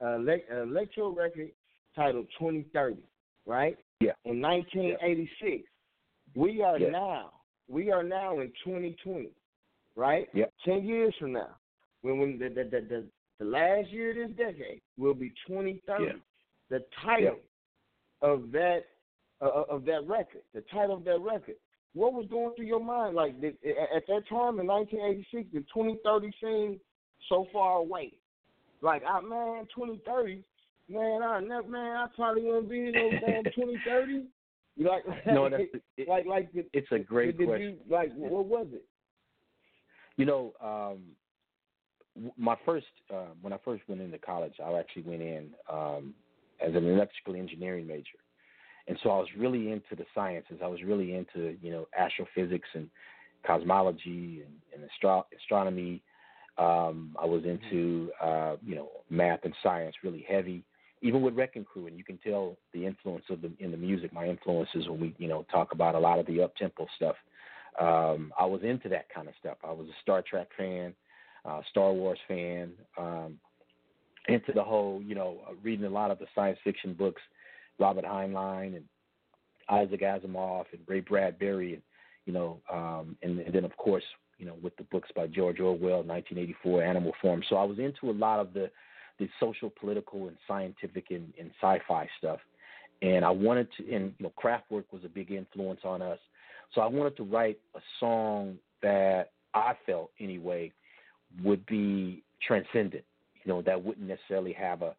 titled 2030, right? Yeah. In 1986, we are now in 2020, right? Yeah. 10 years from now, when the last year of this decade will be 2030. Yeah. The title of that record, what was going through your mind? Like at that time in 1986, the 2030 seemed so far away. Like, 2030, I probably won't be in no damn 2030. Like, no, it's a great question. What was it? My first when I first went into college, I actually went in as an electrical engineering major, and so I was really into the sciences. I was really into astrophysics and cosmology and astronomy. I was into math and science really heavy, even with Wrecking Crew, and you can tell the influence in the music. My influences when we talk about a lot of the up-tempo stuff. I was into that kind of stuff. I was a Star Trek fan, Star Wars fan, into the whole reading a lot of the science fiction books, Robert Heinlein and Isaac Asimov and Ray Bradbury, and then of course with the books by George Orwell, 1984, Animal Farm. So I was into a lot of the the social, political, and scientific and sci-fi stuff. And I wanted to, and Kraftwerk was a big influence on us. So I wanted to write a song that I felt anyway would be transcendent. That wouldn't necessarily have a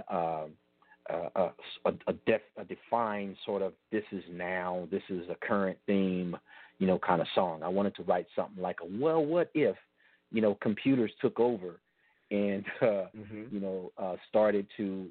defined sort of this is now, this is a current theme, kind of song. I wanted to write something like what if, computers took over and started to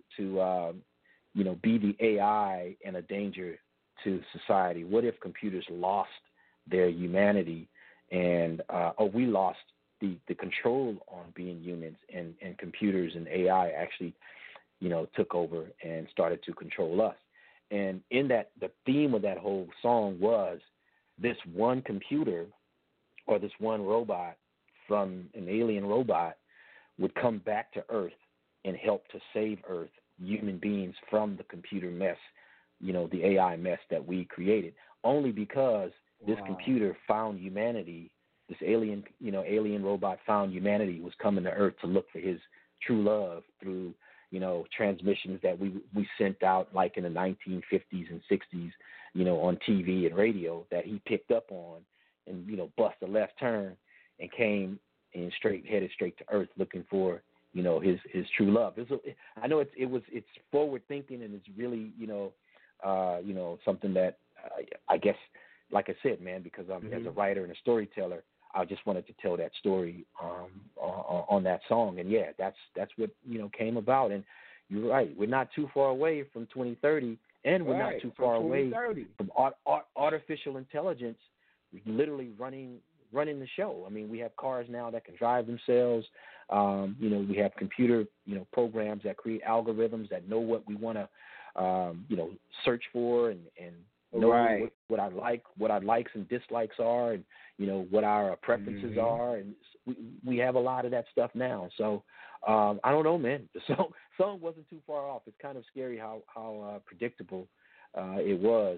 be the AI and a danger to society. What if computers lost their humanity or we lost the control on being humans and computers and AI actually, took over and started to control us. And in that, the theme of that whole song was this one computer or this one robot from an alien robot would come back to Earth and help to save Earth, human beings, from the computer mess, the AI mess that we created, only because this computer found humanity. This alien robot found humanity, was coming to Earth to look for his true love through, transmissions that we sent out like in the 1950s and 60s, on TV and radio that he picked up on and, bust a left turn and came and headed straight to Earth looking for, his true love. I know it's forward thinking and it's really, something that I guess, like I said, man, because I'm as a writer and a storyteller, I just wanted to tell that story on that song. And yeah, that's what, came about. And you're right. We're not too far away from 2030, and we're not too far away from artificial intelligence literally running the show. I mean, we have cars now that can drive themselves. We have computer, programs that create algorithms that know what we want to, search for and know what our likes and dislikes are, and what our preferences are, and we have a lot of that stuff now. So I don't know, man. The song wasn't too far off. It's kind of scary how predictable it was.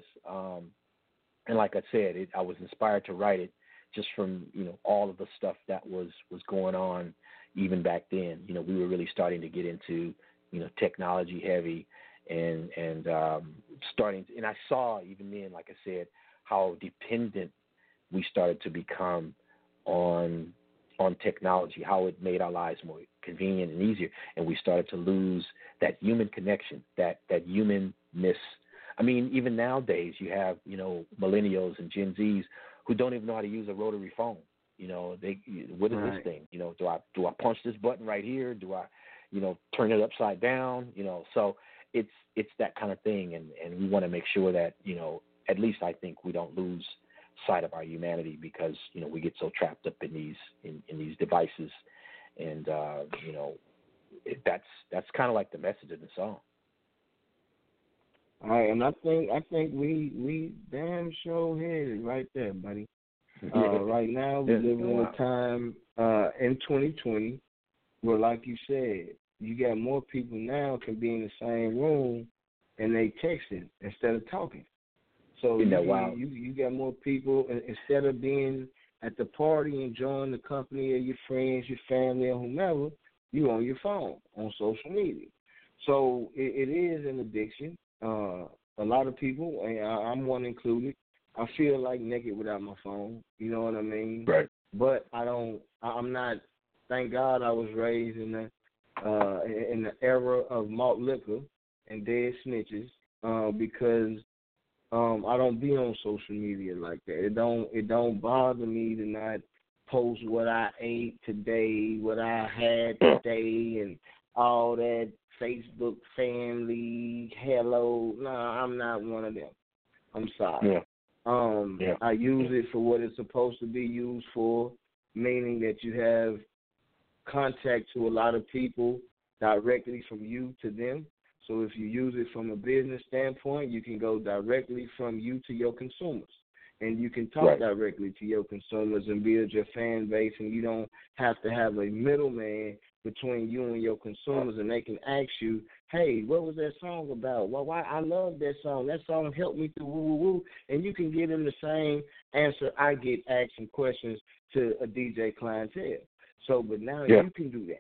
And like I said, I was inspired to write it just from all of the stuff that was going on even back then. We were really starting to get into technology heavy. And starting, and I saw even then, like I said, how dependent we started to become on technology, how it made our lives more convenient and easier, and we started to lose that human connection, that humanness. I mean, even nowadays, you have millennials and Gen Zs who don't even know how to use a rotary phone. What is this thing? Do I punch this button right here? Do I, turn it upside down? So. It's that kind of thing, and we want to make sure that, at least I think we don't lose sight of our humanity because, we get so trapped up in these devices, and that's kind of like the message of the song. All right, and I think we damn sure headed right there, buddy. Right now we live in a time in 2020 where, like you said, you got more people now can be in the same room and they texting instead of talking. So you got more people, instead of being at the party enjoying the company of your friends, your family, or whomever, you on your phone, on social media. So it is an addiction. A lot of people, and I'm one included, I feel like naked without my phone. You know what I mean? Right. But I'm not, thank God I was raised in the era of malt liquor and dead snitches, because I don't be on social media like that. It don't bother me to not post what I ate today, what I had today, and all that Facebook family, hello. No, I'm not one of them. I'm sorry. Yeah. I use it for what it's supposed to be used for, meaning that you have contact to a lot of people directly from you to them. So if you use it from a business standpoint, you can go directly from you to your consumers. And you can talk directly to your consumers and build your fan base, and you don't have to have a middleman between you and your consumers, and they can ask you, hey, what was that song about? Well, why I love that song. That song helped me through woo-woo-woo. And you can give them the same answer I get asking questions to a DJ clientele. So, but now you can do that.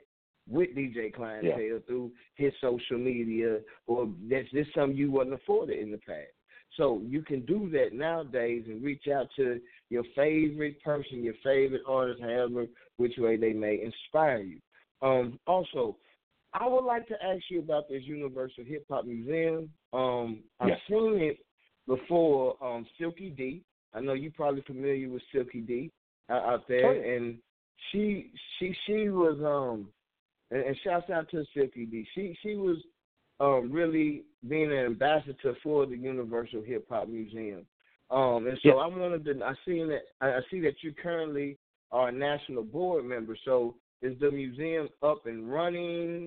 with DJ Clientele through his social media, or that's just something you wasn't afforded in the past. So you can do that nowadays and reach out to your favorite person, your favorite artist, however which way they may inspire you. Also, I would like to ask you about this Universal Hip Hop Museum. I've seen it before. Silky D. I know you're probably familiar with Silky D out there, and she was and shouts out to Silky D. She was really being an ambassador for the Universal Hip Hop Museum. And so I wanted to. I see that you currently are a national board member. So is the museum up and running?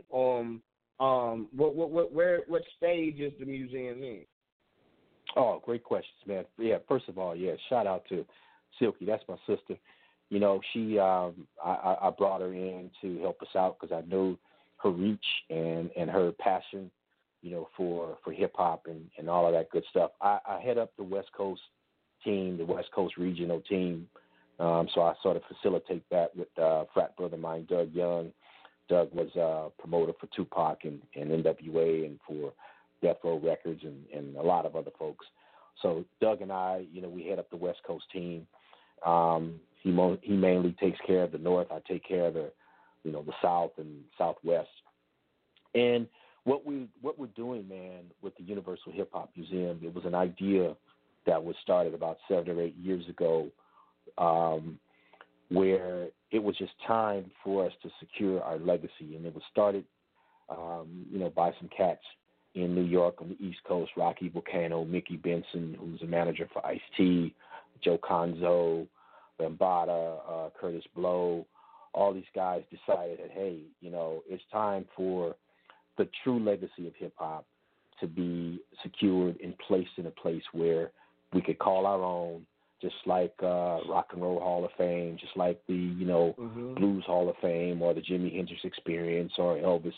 What stage is the museum in? Oh, great questions, man. Yeah, first of all, shout out to Silky. That's my sister. You know, she I brought her in to help us out because I knew her reach and her passion, you know, for hip hop and all of that good stuff. I head up the West Coast team, the West Coast regional team. So I sort of facilitate that with frat brother of mine, Doug Young. Doug was a promoter for Tupac and NWA and for Death Row Records and a lot of other folks. So Doug and I, you know, we head up the West Coast team. He mainly takes care of the North. I take care of the South and Southwest. And what we're doing, man, with the Universal Hip Hop Museum, it was an idea that was started about 7 or 8 years ago, where it was just time for us to secure our legacy. And it was started, by some cats in New York on the East Coast, Rocky Volcano, Mickey Benson, who was a manager for Ice-T, Joe Conzo, Bambaataa, Curtis Blow. All these guys decided that, hey, you know, it's time for the true legacy of hip-hop to be secured and placed in a place where we could call our own, just like Rock and Roll Hall of Fame, just like the, Blues Hall of Fame or the Jimi Hendrix Experience or Elvis,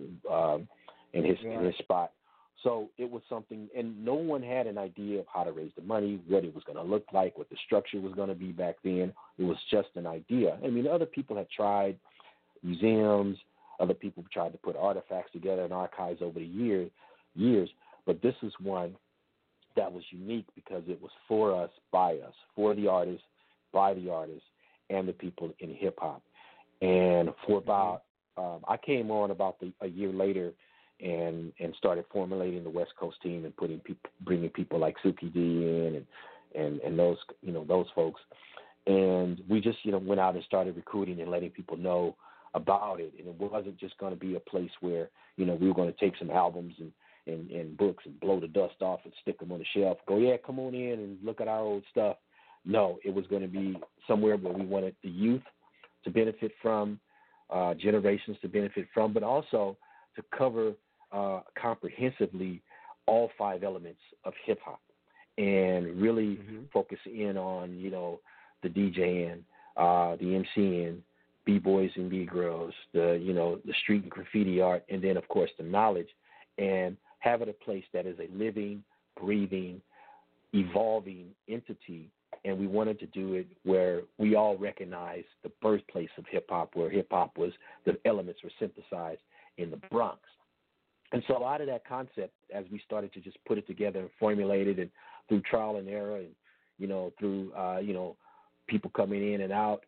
in his spot. So it was something, and no one had an idea of how to raise the money, what it was going to look like, what the structure was going to be back then. It was just an idea. I mean, other people had tried museums, other people tried to put artifacts together and archives over the years, but this is one that was unique because it was for us, by us, for the artists, by the artists, and the people in hip-hop. And for about, I came on about a year later and started formulating the West Coast team and bringing people like Suki D in and those, those folks. And we just, went out and started recruiting and letting people know about it. And it wasn't just going to be a place where, we were going to take some albums and books and blow the dust off and stick them on the shelf. Go, yeah, come on in and look at our old stuff. No, it was going to be somewhere where we wanted the youth to benefit from, generations to benefit from, but also to cover comprehensively all 5 elements of hip-hop and really focus in on, the DJing, the MCing, B-boys and B-girls, the street and graffiti art, and then, of course, the knowledge, and have it a place that is a living, breathing, evolving entity. And we wanted to do it where we all recognize the birthplace of hip-hop, where hip-hop was, the elements were synthesized in the Bronx. And so out of that concept, as we started to just put it together and formulate it, and through trial and error and, through, people coming in and out,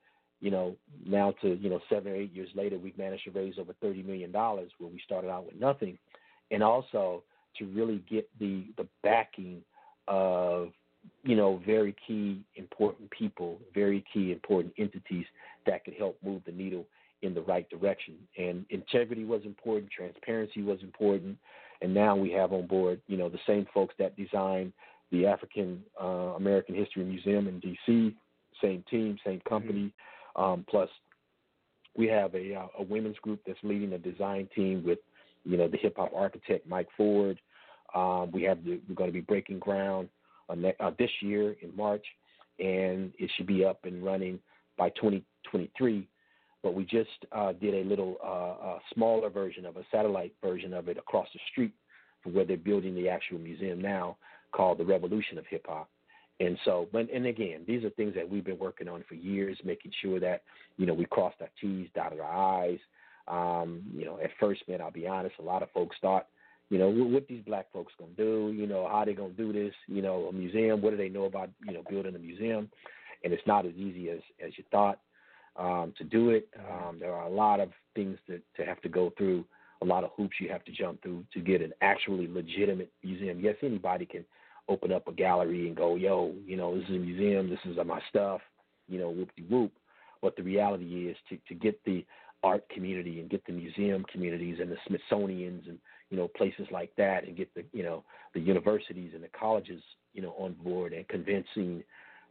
now to, 7 or 8 years later, we've managed to raise over $30 million where we started out with nothing. And also to really get the backing of, very key important people, very key important entities that could help move the needle in the right direction. And integrity was important, transparency was important, and now we have on board, the same folks that designed the African American History Museum in D.C., same team, same company, plus we have a women's group that's leading a design team with, the hip-hop architect Mike Ford. We're going to be breaking ground this year in March, and it should be up and running by 2023. But we just did a little smaller version of a satellite version of it across the street from where they're building the actual museum now, called the Revolution of Hip Hop. And so, and again, these are things that we've been working on for years, making sure that, we crossed our T's, dotted our I's, At first, man, I'll be honest, a lot of folks thought, what these black folks going to do, how they going to do this, a museum, what do they know about, building a museum? And it's not as easy as you thought to do it. There are a lot of things to have to go through, a lot of hoops you have to jump through to get an actually legitimate museum. Yes, anybody can open up a gallery and go, this is a museum, this is my stuff, whoop-de-whoop. But the reality is to get the art community and get the museum communities and the Smithsonians and, places like that, and get the universities and the colleges, on board, and convincing,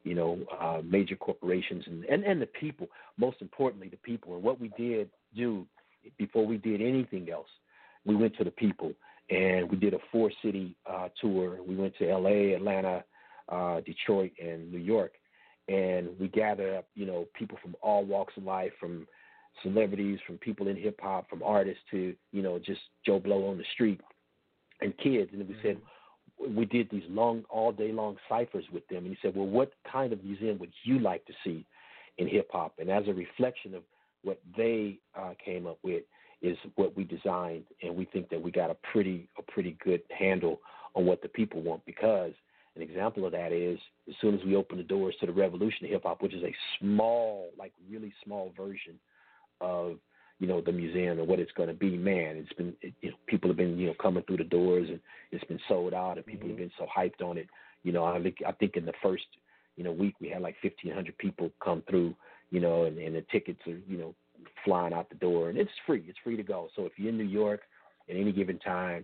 major corporations and the people, most importantly, the people. And what we did do before we did anything else, we went to the people, and we did a 4-city tour. We went to L.A., Atlanta, Detroit, and New York, and we gathered up, people from all walks of life, from celebrities, from people in hip-hop, from artists to, just Joe Blow on the street, and kids. And then we said, we did these all day long ciphers with them. And he said, well, what kind of museum would you like to see in hip-hop? And as a reflection of what they came up with is what we designed, and we think that we got a pretty good handle on what the people want, because an example of that is as soon as we open the doors to the Revolution of Hip-Hop, which is a small, really small version of, the museum and what it's going to be, man, it's been, people have been, coming through the doors, and it's been sold out, and people have been so hyped on it. I think in the first, week we had like 1,500 people come through, and the tickets are, flying out the door, and it's free to go. So if you're in New York at any given time,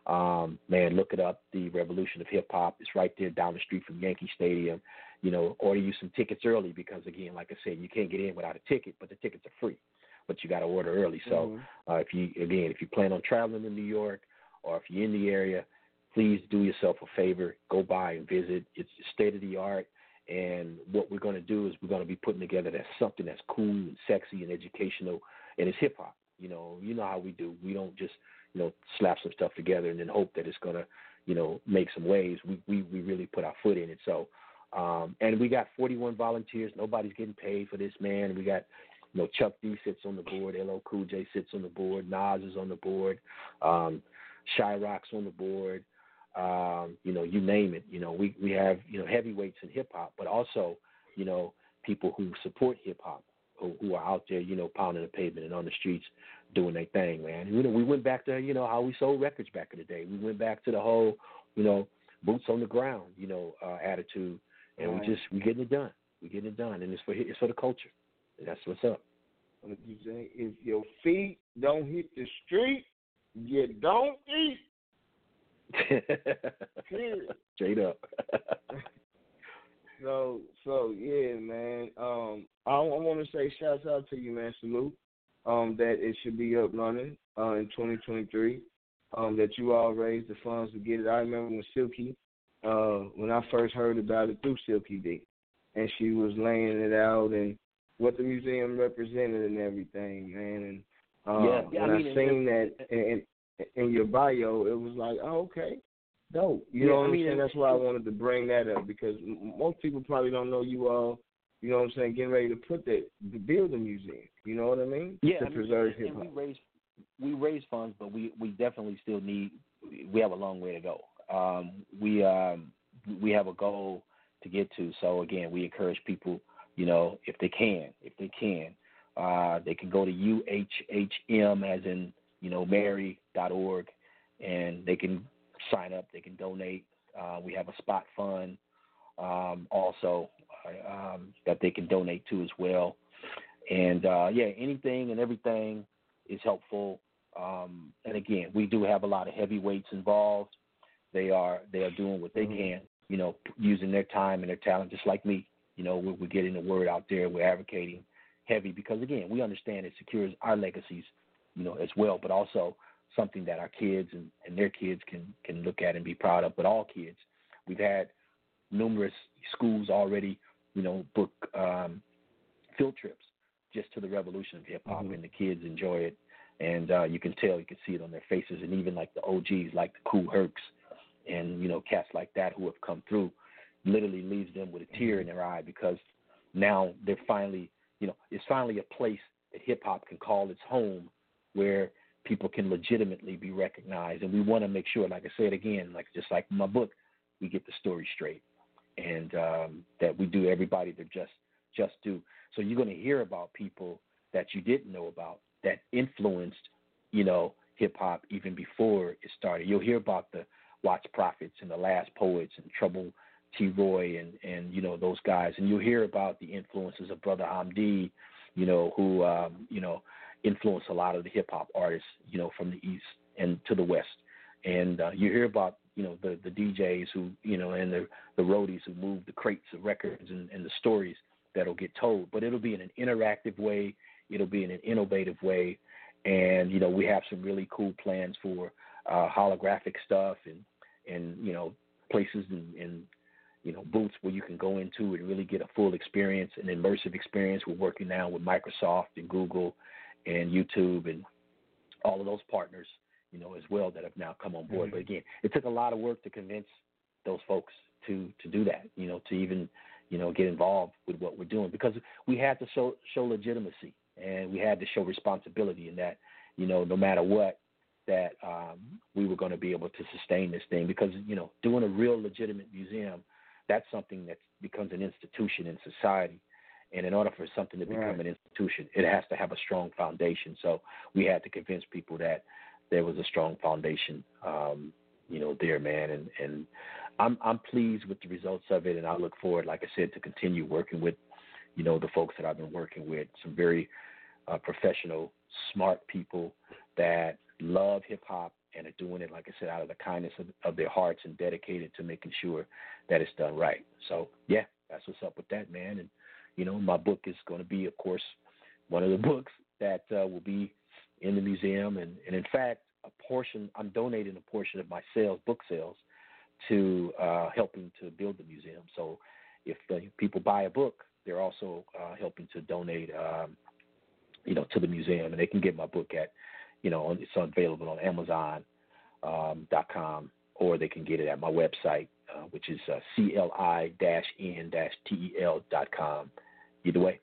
man, look it up, the Revolution of Hip Hop. It's right there down the street from Yankee Stadium. Order you some tickets early, because again, like I said, you can't get in without a ticket, but the tickets are free, but you got to order early. So if you plan on traveling to New York, or if you're in the area, please do yourself a favor, go by and visit. It's state of the art. And what we're going to do is we're going to be putting together something that's cool and sexy and educational, and it's hip hop. You know how we do. We don't just slap some stuff together and then hope that it's going to make some waves. We really put our foot in it. So and we got 41 volunteers. Nobody's getting paid for this, man. We got Chuck D sits on the board, LL Cool J sits on the board, Nas is on the board, Shyrock's on the board. You name it. We have heavyweights in hip hop, but also people who support hip hop, who are out there pounding the pavement and on the streets doing their thing, man. We went back to how we sold records back in the day. We went back to the whole boots on the ground attitude, and we getting it done. We're getting it done, and it's for the culture. And that's what's up. What you say? If your feet don't hit the street, you don't eat. Straight up. so yeah, man. I want to say shouts out to you, man. Salute. That it should be up running in 2023. That you all raised the funds to get it. I remember when Silky, when I first heard about it through Silky D, and she was laying it out and what the museum represented and everything, man. And when I seen that in your bio, it was like, oh, okay, dope. You know what I'm saying? That's why I wanted to bring that up, because most people probably don't know you all, getting ready to build a museum. You know what I mean? Yeah, to preserve hip hop. We raise funds, but we definitely still we have a long way to go. We have a goal to get to. So again, we encourage people, if they can, they can go to UHHM as in Mary.org, and they can sign up, they can donate. We have a spot fund also that they can donate to as well. And anything and everything is helpful. And again, we do have a lot of heavyweights involved. They are doing what they can, using their time and their talent, just like me. We're getting the word out there. We're advocating heavy because, again, we understand it secures our legacies, as well, but also something that our kids and their kids can look at and be proud of. But all kids, we've had numerous schools already, book field trips just to the Revolution of Hip Hop, and the kids enjoy it. And you can tell, you can see it on their faces, and even like the OGs, like the Kool Hercs, and cats like that who have come through, literally leaves them with a tear in their eye, because now they're finally, it's finally a place that hip hop can call its home, where people can legitimately be recognized. And we want to make sure, like I said again, like just like my book, we get the story straight, and that we do everybody their just due. So you're going to hear about people that you didn't know about that influenced, hip hop even before it started. You'll hear about the Watts Prophets and the Last Poets and Trouble T. Roy and those guys, and you'll hear about the influences of Brother Hamdi, who influenced a lot of the hip hop artists, from the East and to the West. And you hear about, the DJs who, and the roadies who move the crates of records and the stories that'll get told. But it'll be in an interactive way. It'll be in an innovative way. And, we have some really cool plans for holographic stuff and places and booths where you can go into and really get a full experience, an immersive experience. We're working now with Microsoft and Google and YouTube and all of those partners, as well, that have now come on board. Mm-hmm. But again, it took a lot of work to convince those folks to do that, to even, get involved with what we're doing, because we had to show legitimacy, and we had to show responsibility in that, no matter what, that we were going to be able to sustain this thing, because, doing a real legitimate museum, that's something that becomes an institution in society. And in order for something to become an institution, it has to have a strong foundation. So we had to convince people that there was a strong foundation, there, man. And I'm pleased with the results of it, and I look forward, like I said, to continue working with, the folks that I've been working with, some very professional, smart people that love hip-hop and are doing it, like I said, out of the kindness of their hearts and dedicated to making sure that it's done right. So, yeah, that's what's up with that, man. And, my book is going to be, of course, one of the books that will be in the museum. And in fact, I'm donating a portion of my book sales to helping to build the museum. So if people buy a book, they're also helping to donate, to the museum. And they can get my book at, it's available on Amazon.com, or they can get it at my website, which is CLI-N-TEL.com. Either way.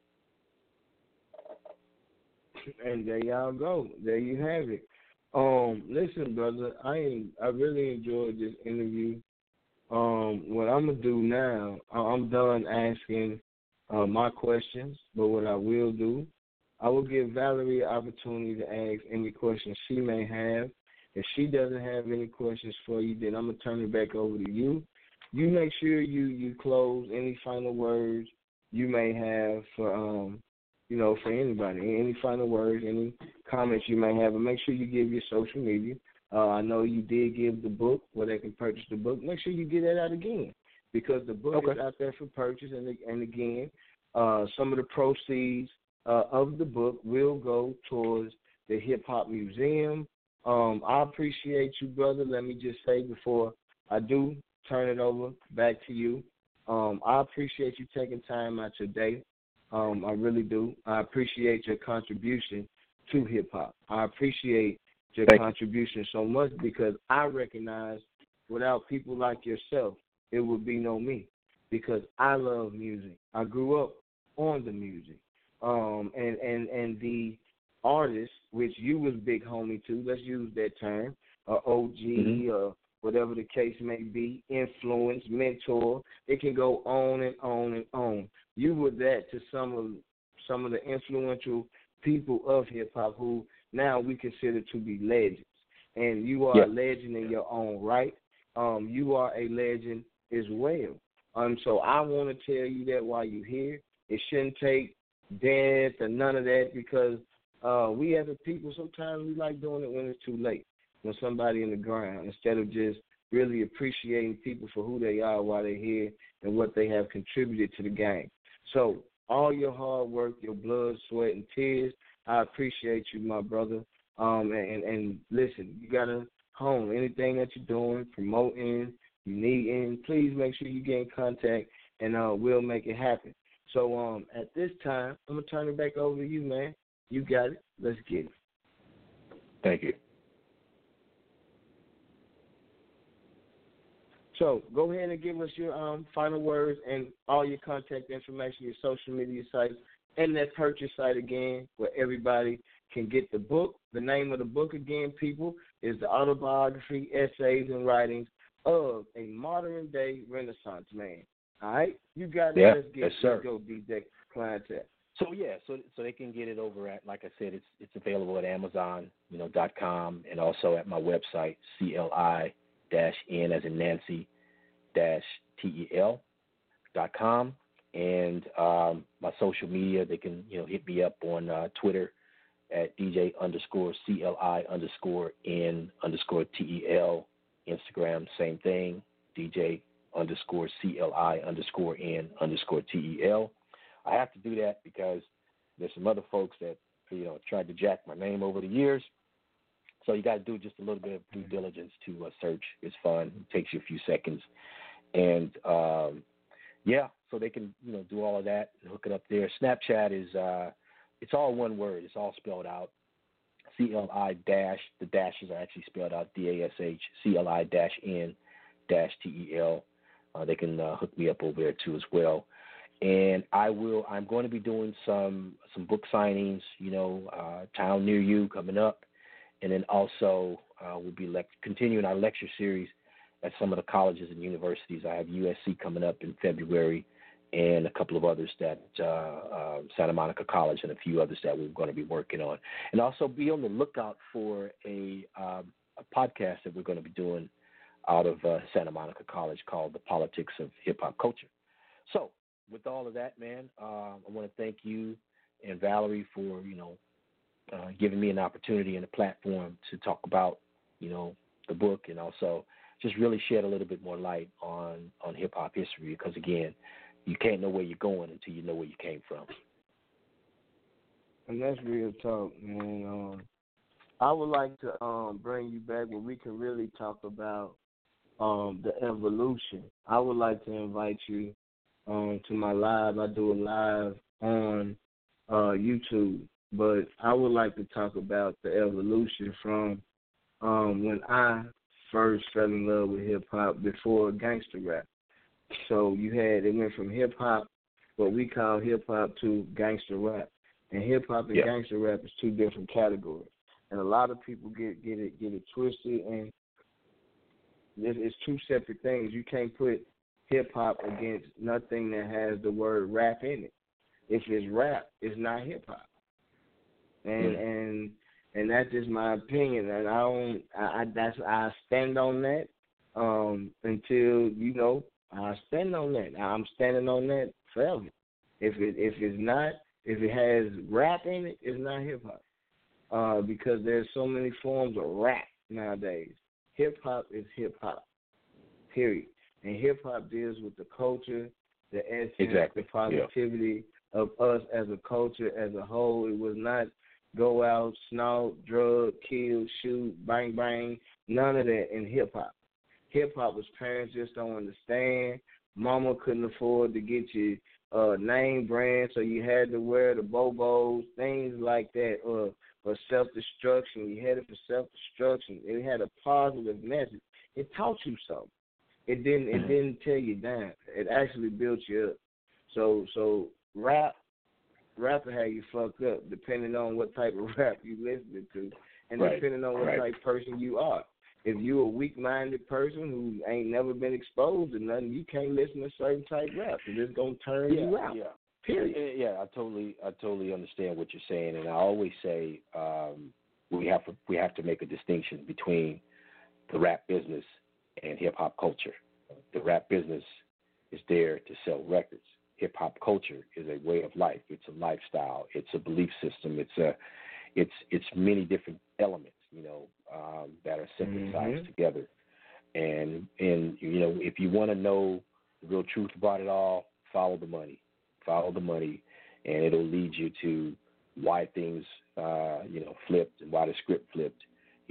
And there y'all go. There you have it. Listen, brother, I really enjoyed this interview. What I'm gonna do now, I'm done asking my questions, but what I will do, I will give Valerie an opportunity to ask any questions she may have. If she doesn't have any questions for you, then I'm gonna turn it back over to you. You make sure you close any final words you may have for for anybody. Any final words, any comments you may have, and make sure you give your social media. I know you did give the book where they can purchase the book. Make sure you get that out again, because the book is out there for purchase. And again, some of the proceeds of the book will go towards the Hip Hop Museum. I appreciate you, brother. Let me just say before I do turn it over back to you, I appreciate you taking time out your day. I really do. I appreciate your contribution to hip-hop. I appreciate your contribution so much, because I recognize without people like yourself, it would be no me, because I love music. I grew up on the music. And the artist, which you was big homie to, let's use that term, OG, or whatever the case may be, influence, mentor, it can go on and on and on. You were that to some of the influential people of hip-hop who now we consider to be legends. And you are a legend in your own right. You are a legend as well. So I want to tell you that while you're here. It shouldn't take death or none of that, because we as a people, sometimes we like doing it when it's too late, when somebody in the ground, instead of just really appreciating people for who they are while they're here and what they have contributed to the game. So all your hard work, your blood, sweat, and tears, I appreciate you, my brother. And listen, you got to hone anything that you're doing, promoting, you needing, please make sure you get in contact, and we'll make it happen. So at this time, I'm going to turn it back over to you, man. You got it. Let's get it. Thank you. So go ahead and give us your final words and all your contact information, your social media sites, and that purchase site again, where everybody can get the book. The name of the book again, people, is The Autobiography, Essays, and Writings of a Modern-Day Renaissance Man. All right? You got it. Yeah, Let's go, DJ Clientele. So they can get it over at, like I said, it's available at Amazon, .com, and also at my website, CLI-N as in Nancy TEL.com, and my social media. They can hit me up on Twitter at DJ_CLI_N_TEL. Instagram, same thing, DJ_CLI_N_TEL. I have to do that because there's some other folks that tried to jack my name over the years. So you got to do just a little bit of due diligence to search. It's fun. It takes you a few seconds. And, so they can, do all of that and hook it up there. Snapchat is, it's all one word. It's all spelled out. CLI-, the dashes are actually spelled out, DASH, CLI-N-TEL. They can hook me up over there too as well. And I'm going to be doing some book signings, town near you coming up. And then also we'll be continuing our lecture series at some of the colleges and universities. I have USC coming up in February and a couple of others that Santa Monica College and a few others that we're going to be working on. And also be on the lookout for a podcast that we're going to be doing out of Santa Monica College called The Politics of Hip-Hop Culture. So with all of that, man, I want to thank you and Valerie for, giving me an opportunity and a platform to talk about, the book and also just really shed a little bit more light on hip-hop history because, again, you can't know where you're going until you know where you came from. And that's real talk, man. I would like to bring you back where we can really talk about the evolution. I would like to invite you to my live. I do a live on YouTube, but I would like to talk about the evolution from when I first fell in love with hip-hop before gangster rap. So it went from hip-hop, what we call hip-hop, to gangster rap. And hip-hop and gangster rap is two different categories. And a lot of people get it twisted, and it's two separate things. You can't put hip-hop against nothing that has the word rap in it. If it's rap, it's not hip-hop. And that's just my opinion. And I stand on that until, I stand on that. I'm standing on that forever. If it has rap in it, it's not hip hop. Because there's so many forms of rap nowadays. Hip hop is hip hop. Period. And hip hop deals with the culture, the essence, the positivity of us as a culture as a whole. It was not go out, snort, drug, kill, shoot, bang bang. None of that in hip hop. Hip-hop was parents just don't understand. Mama couldn't afford to get you name brand, so you had to wear the Bobos, things like that, or self-destruction. You had it for self-destruction. It had a positive message. It taught you something. It didn't tear you down. It actually built you up. So rap will have you fucked up depending on what type of rap you listening to and depending on what type of person you are. If you're a weak-minded person who ain't never been exposed to nothing, you can't listen to certain type rap. It's going to turn you out. Yeah. Period. Yeah, I totally understand what you're saying, and I always say we have to make a distinction between the rap business and hip-hop culture. The rap business is there to sell records. Hip-hop culture is a way of life. It's a lifestyle. It's a belief system. It's many different elements, that are synthesized together. And if you want to know the real truth about it all, follow the money. Follow the money, and it'll lead you to why things, flipped and why the script flipped,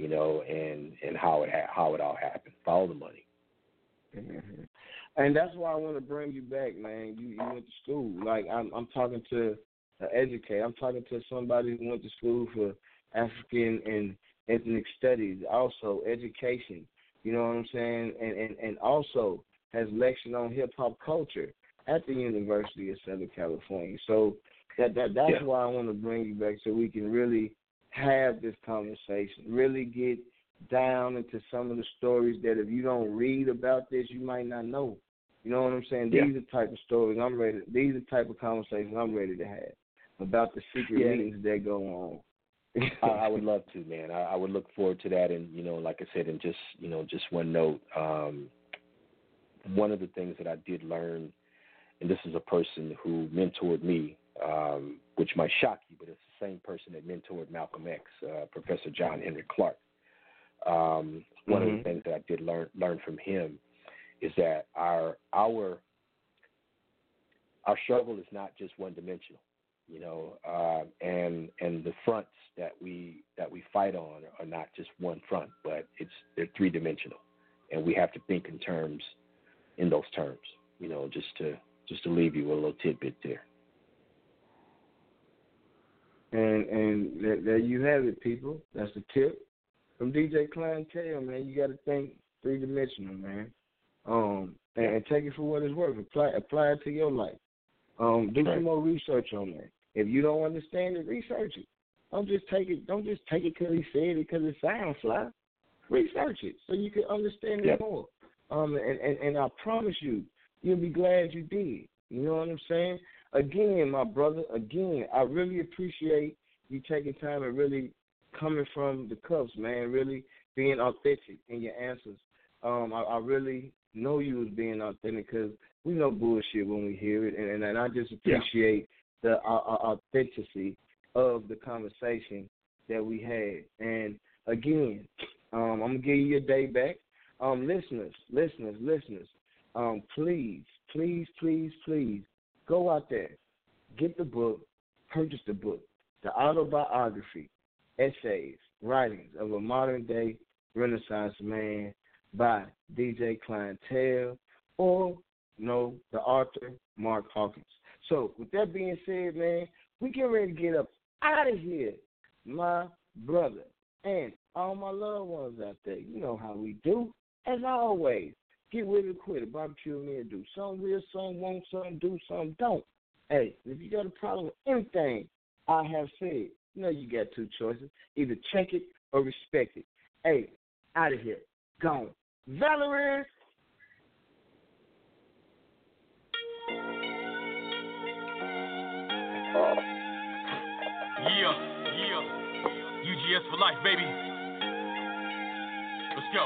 and how it all happened. Follow the money. Mm-hmm. And that's why I want to bring you back, man. You went to school. Like I'm talking to an educator. I'm talking to somebody who went to school for African and ethnic studies, also education. You know what I'm saying? And also has lectured on hip hop culture at the University of Southern California. So that's why I want to bring you back so we can really have this conversation, really get down into some of the stories that if you don't read about this, you might not know. You know what I'm saying? Yeah. These are the type of stories these are the type of conversations I'm ready to have about the secret meetings that go on. I would love to, man. I would look forward to that. And, like I said, and just one note, one of the things that I did learn, and this is a person who mentored me, which might shock you, but it's the same person that mentored Malcolm X, Professor John Henrik Clarke. One of the things that I did learn from him is that our struggle is not just one dimensional, and the fronts that we fight on are not just one front, but they're three dimensional, and we have to think in those terms, just to leave you with a little tidbit there. And there you have it, people. That's the tip from DJ Clientele, man. You got to think three-dimensional, man. And take it for what it's worth. Apply it to your life. Do some more research on that. If you don't understand it, research it. Don't just take it because he said it because it sounds fly. Research it so you can understand it more. And I promise you'll be glad you did. You know what I'm saying? Again, my brother, I really appreciate you taking time and really coming from the cuffs, man, really being authentic in your answers. I really know you was being authentic because we know bullshit when we hear it, and I just appreciate the authenticity of the conversation that we had. And, again, I'm going to give you your day back. Listeners, please, go out there, get the book, purchase the book, The Autobiography, Essays, Writings of a Modern-Day Renaissance Man by DJ Clientele, or, the author, Mark Hawkins. So, with that being said, man, we get ready to get up out of here, my brother, and all my loved ones out there. You know how we do. As always, get with it, quit it, barbecue me and do. Some will, some won't, some do, some don't. Hey, if you got a problem with anything I have said, you got two choices. Either check it or respect it. Hey, out of here. Gone. Valerie! Yeah. UGS for life, baby. Let's go.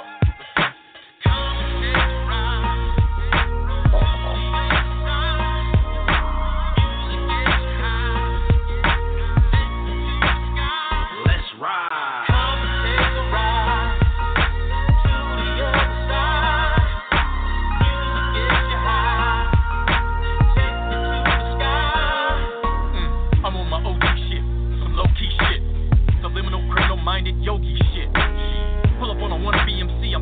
Yogi shit. Pull up on a wanna BMC,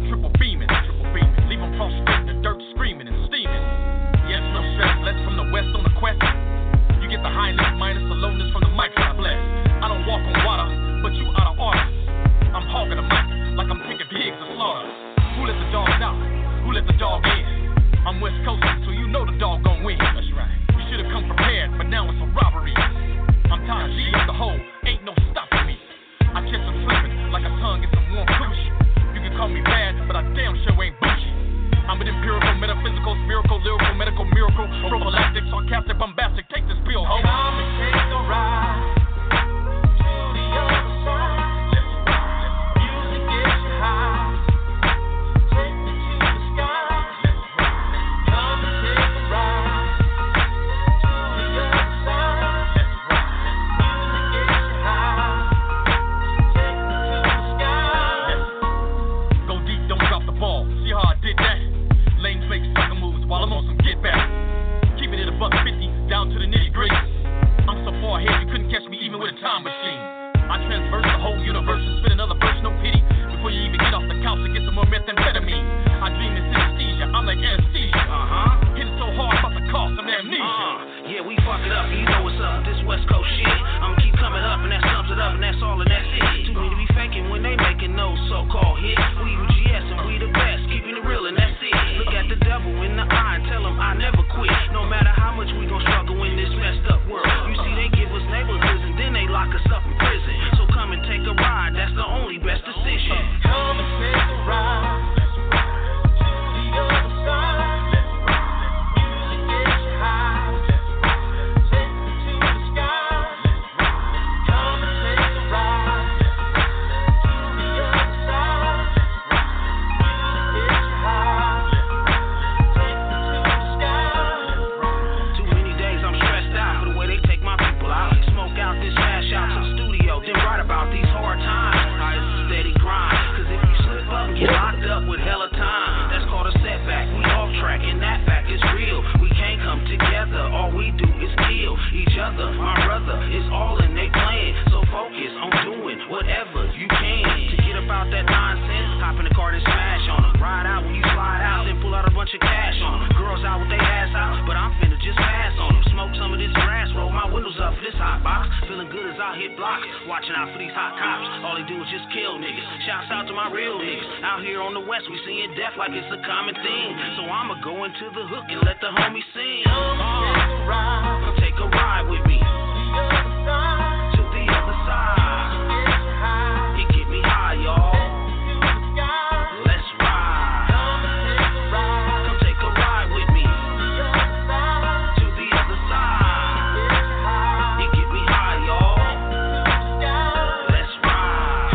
up with hella time. That's called a setback. We off track, and that fact is real. We can't come together. All we do is kill each other. My brother, it's all in they plan. So focus on doing whatever you can to get about that nonsense. Hop in the car and smash on them. Ride out when you slide out, then pull out a bunch of cash on them. Girls out with their ass out, but I'm finna just pass on them. Smoke some of this grass, roll my windows up for this hot box. Feeling good as I hit blocks, watching out for these hot cops. All they do is just kill niggas. Shouts out to my real niggas. Out here on the west, we seeing death like it's a common thing. So I'ma go into the hook and let the homies sing. Come take a ride with me to the other side. It get me high, y'all. Let's ride. Come take a ride with me to the other side. It get me high, y'all. Let's ride.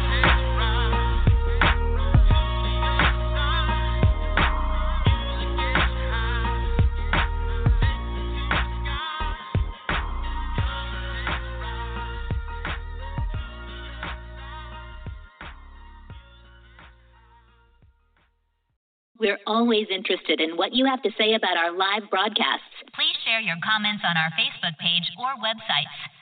We're always interested in what you have to say about our live broadcasts. Please share your comments on our Facebook page or website.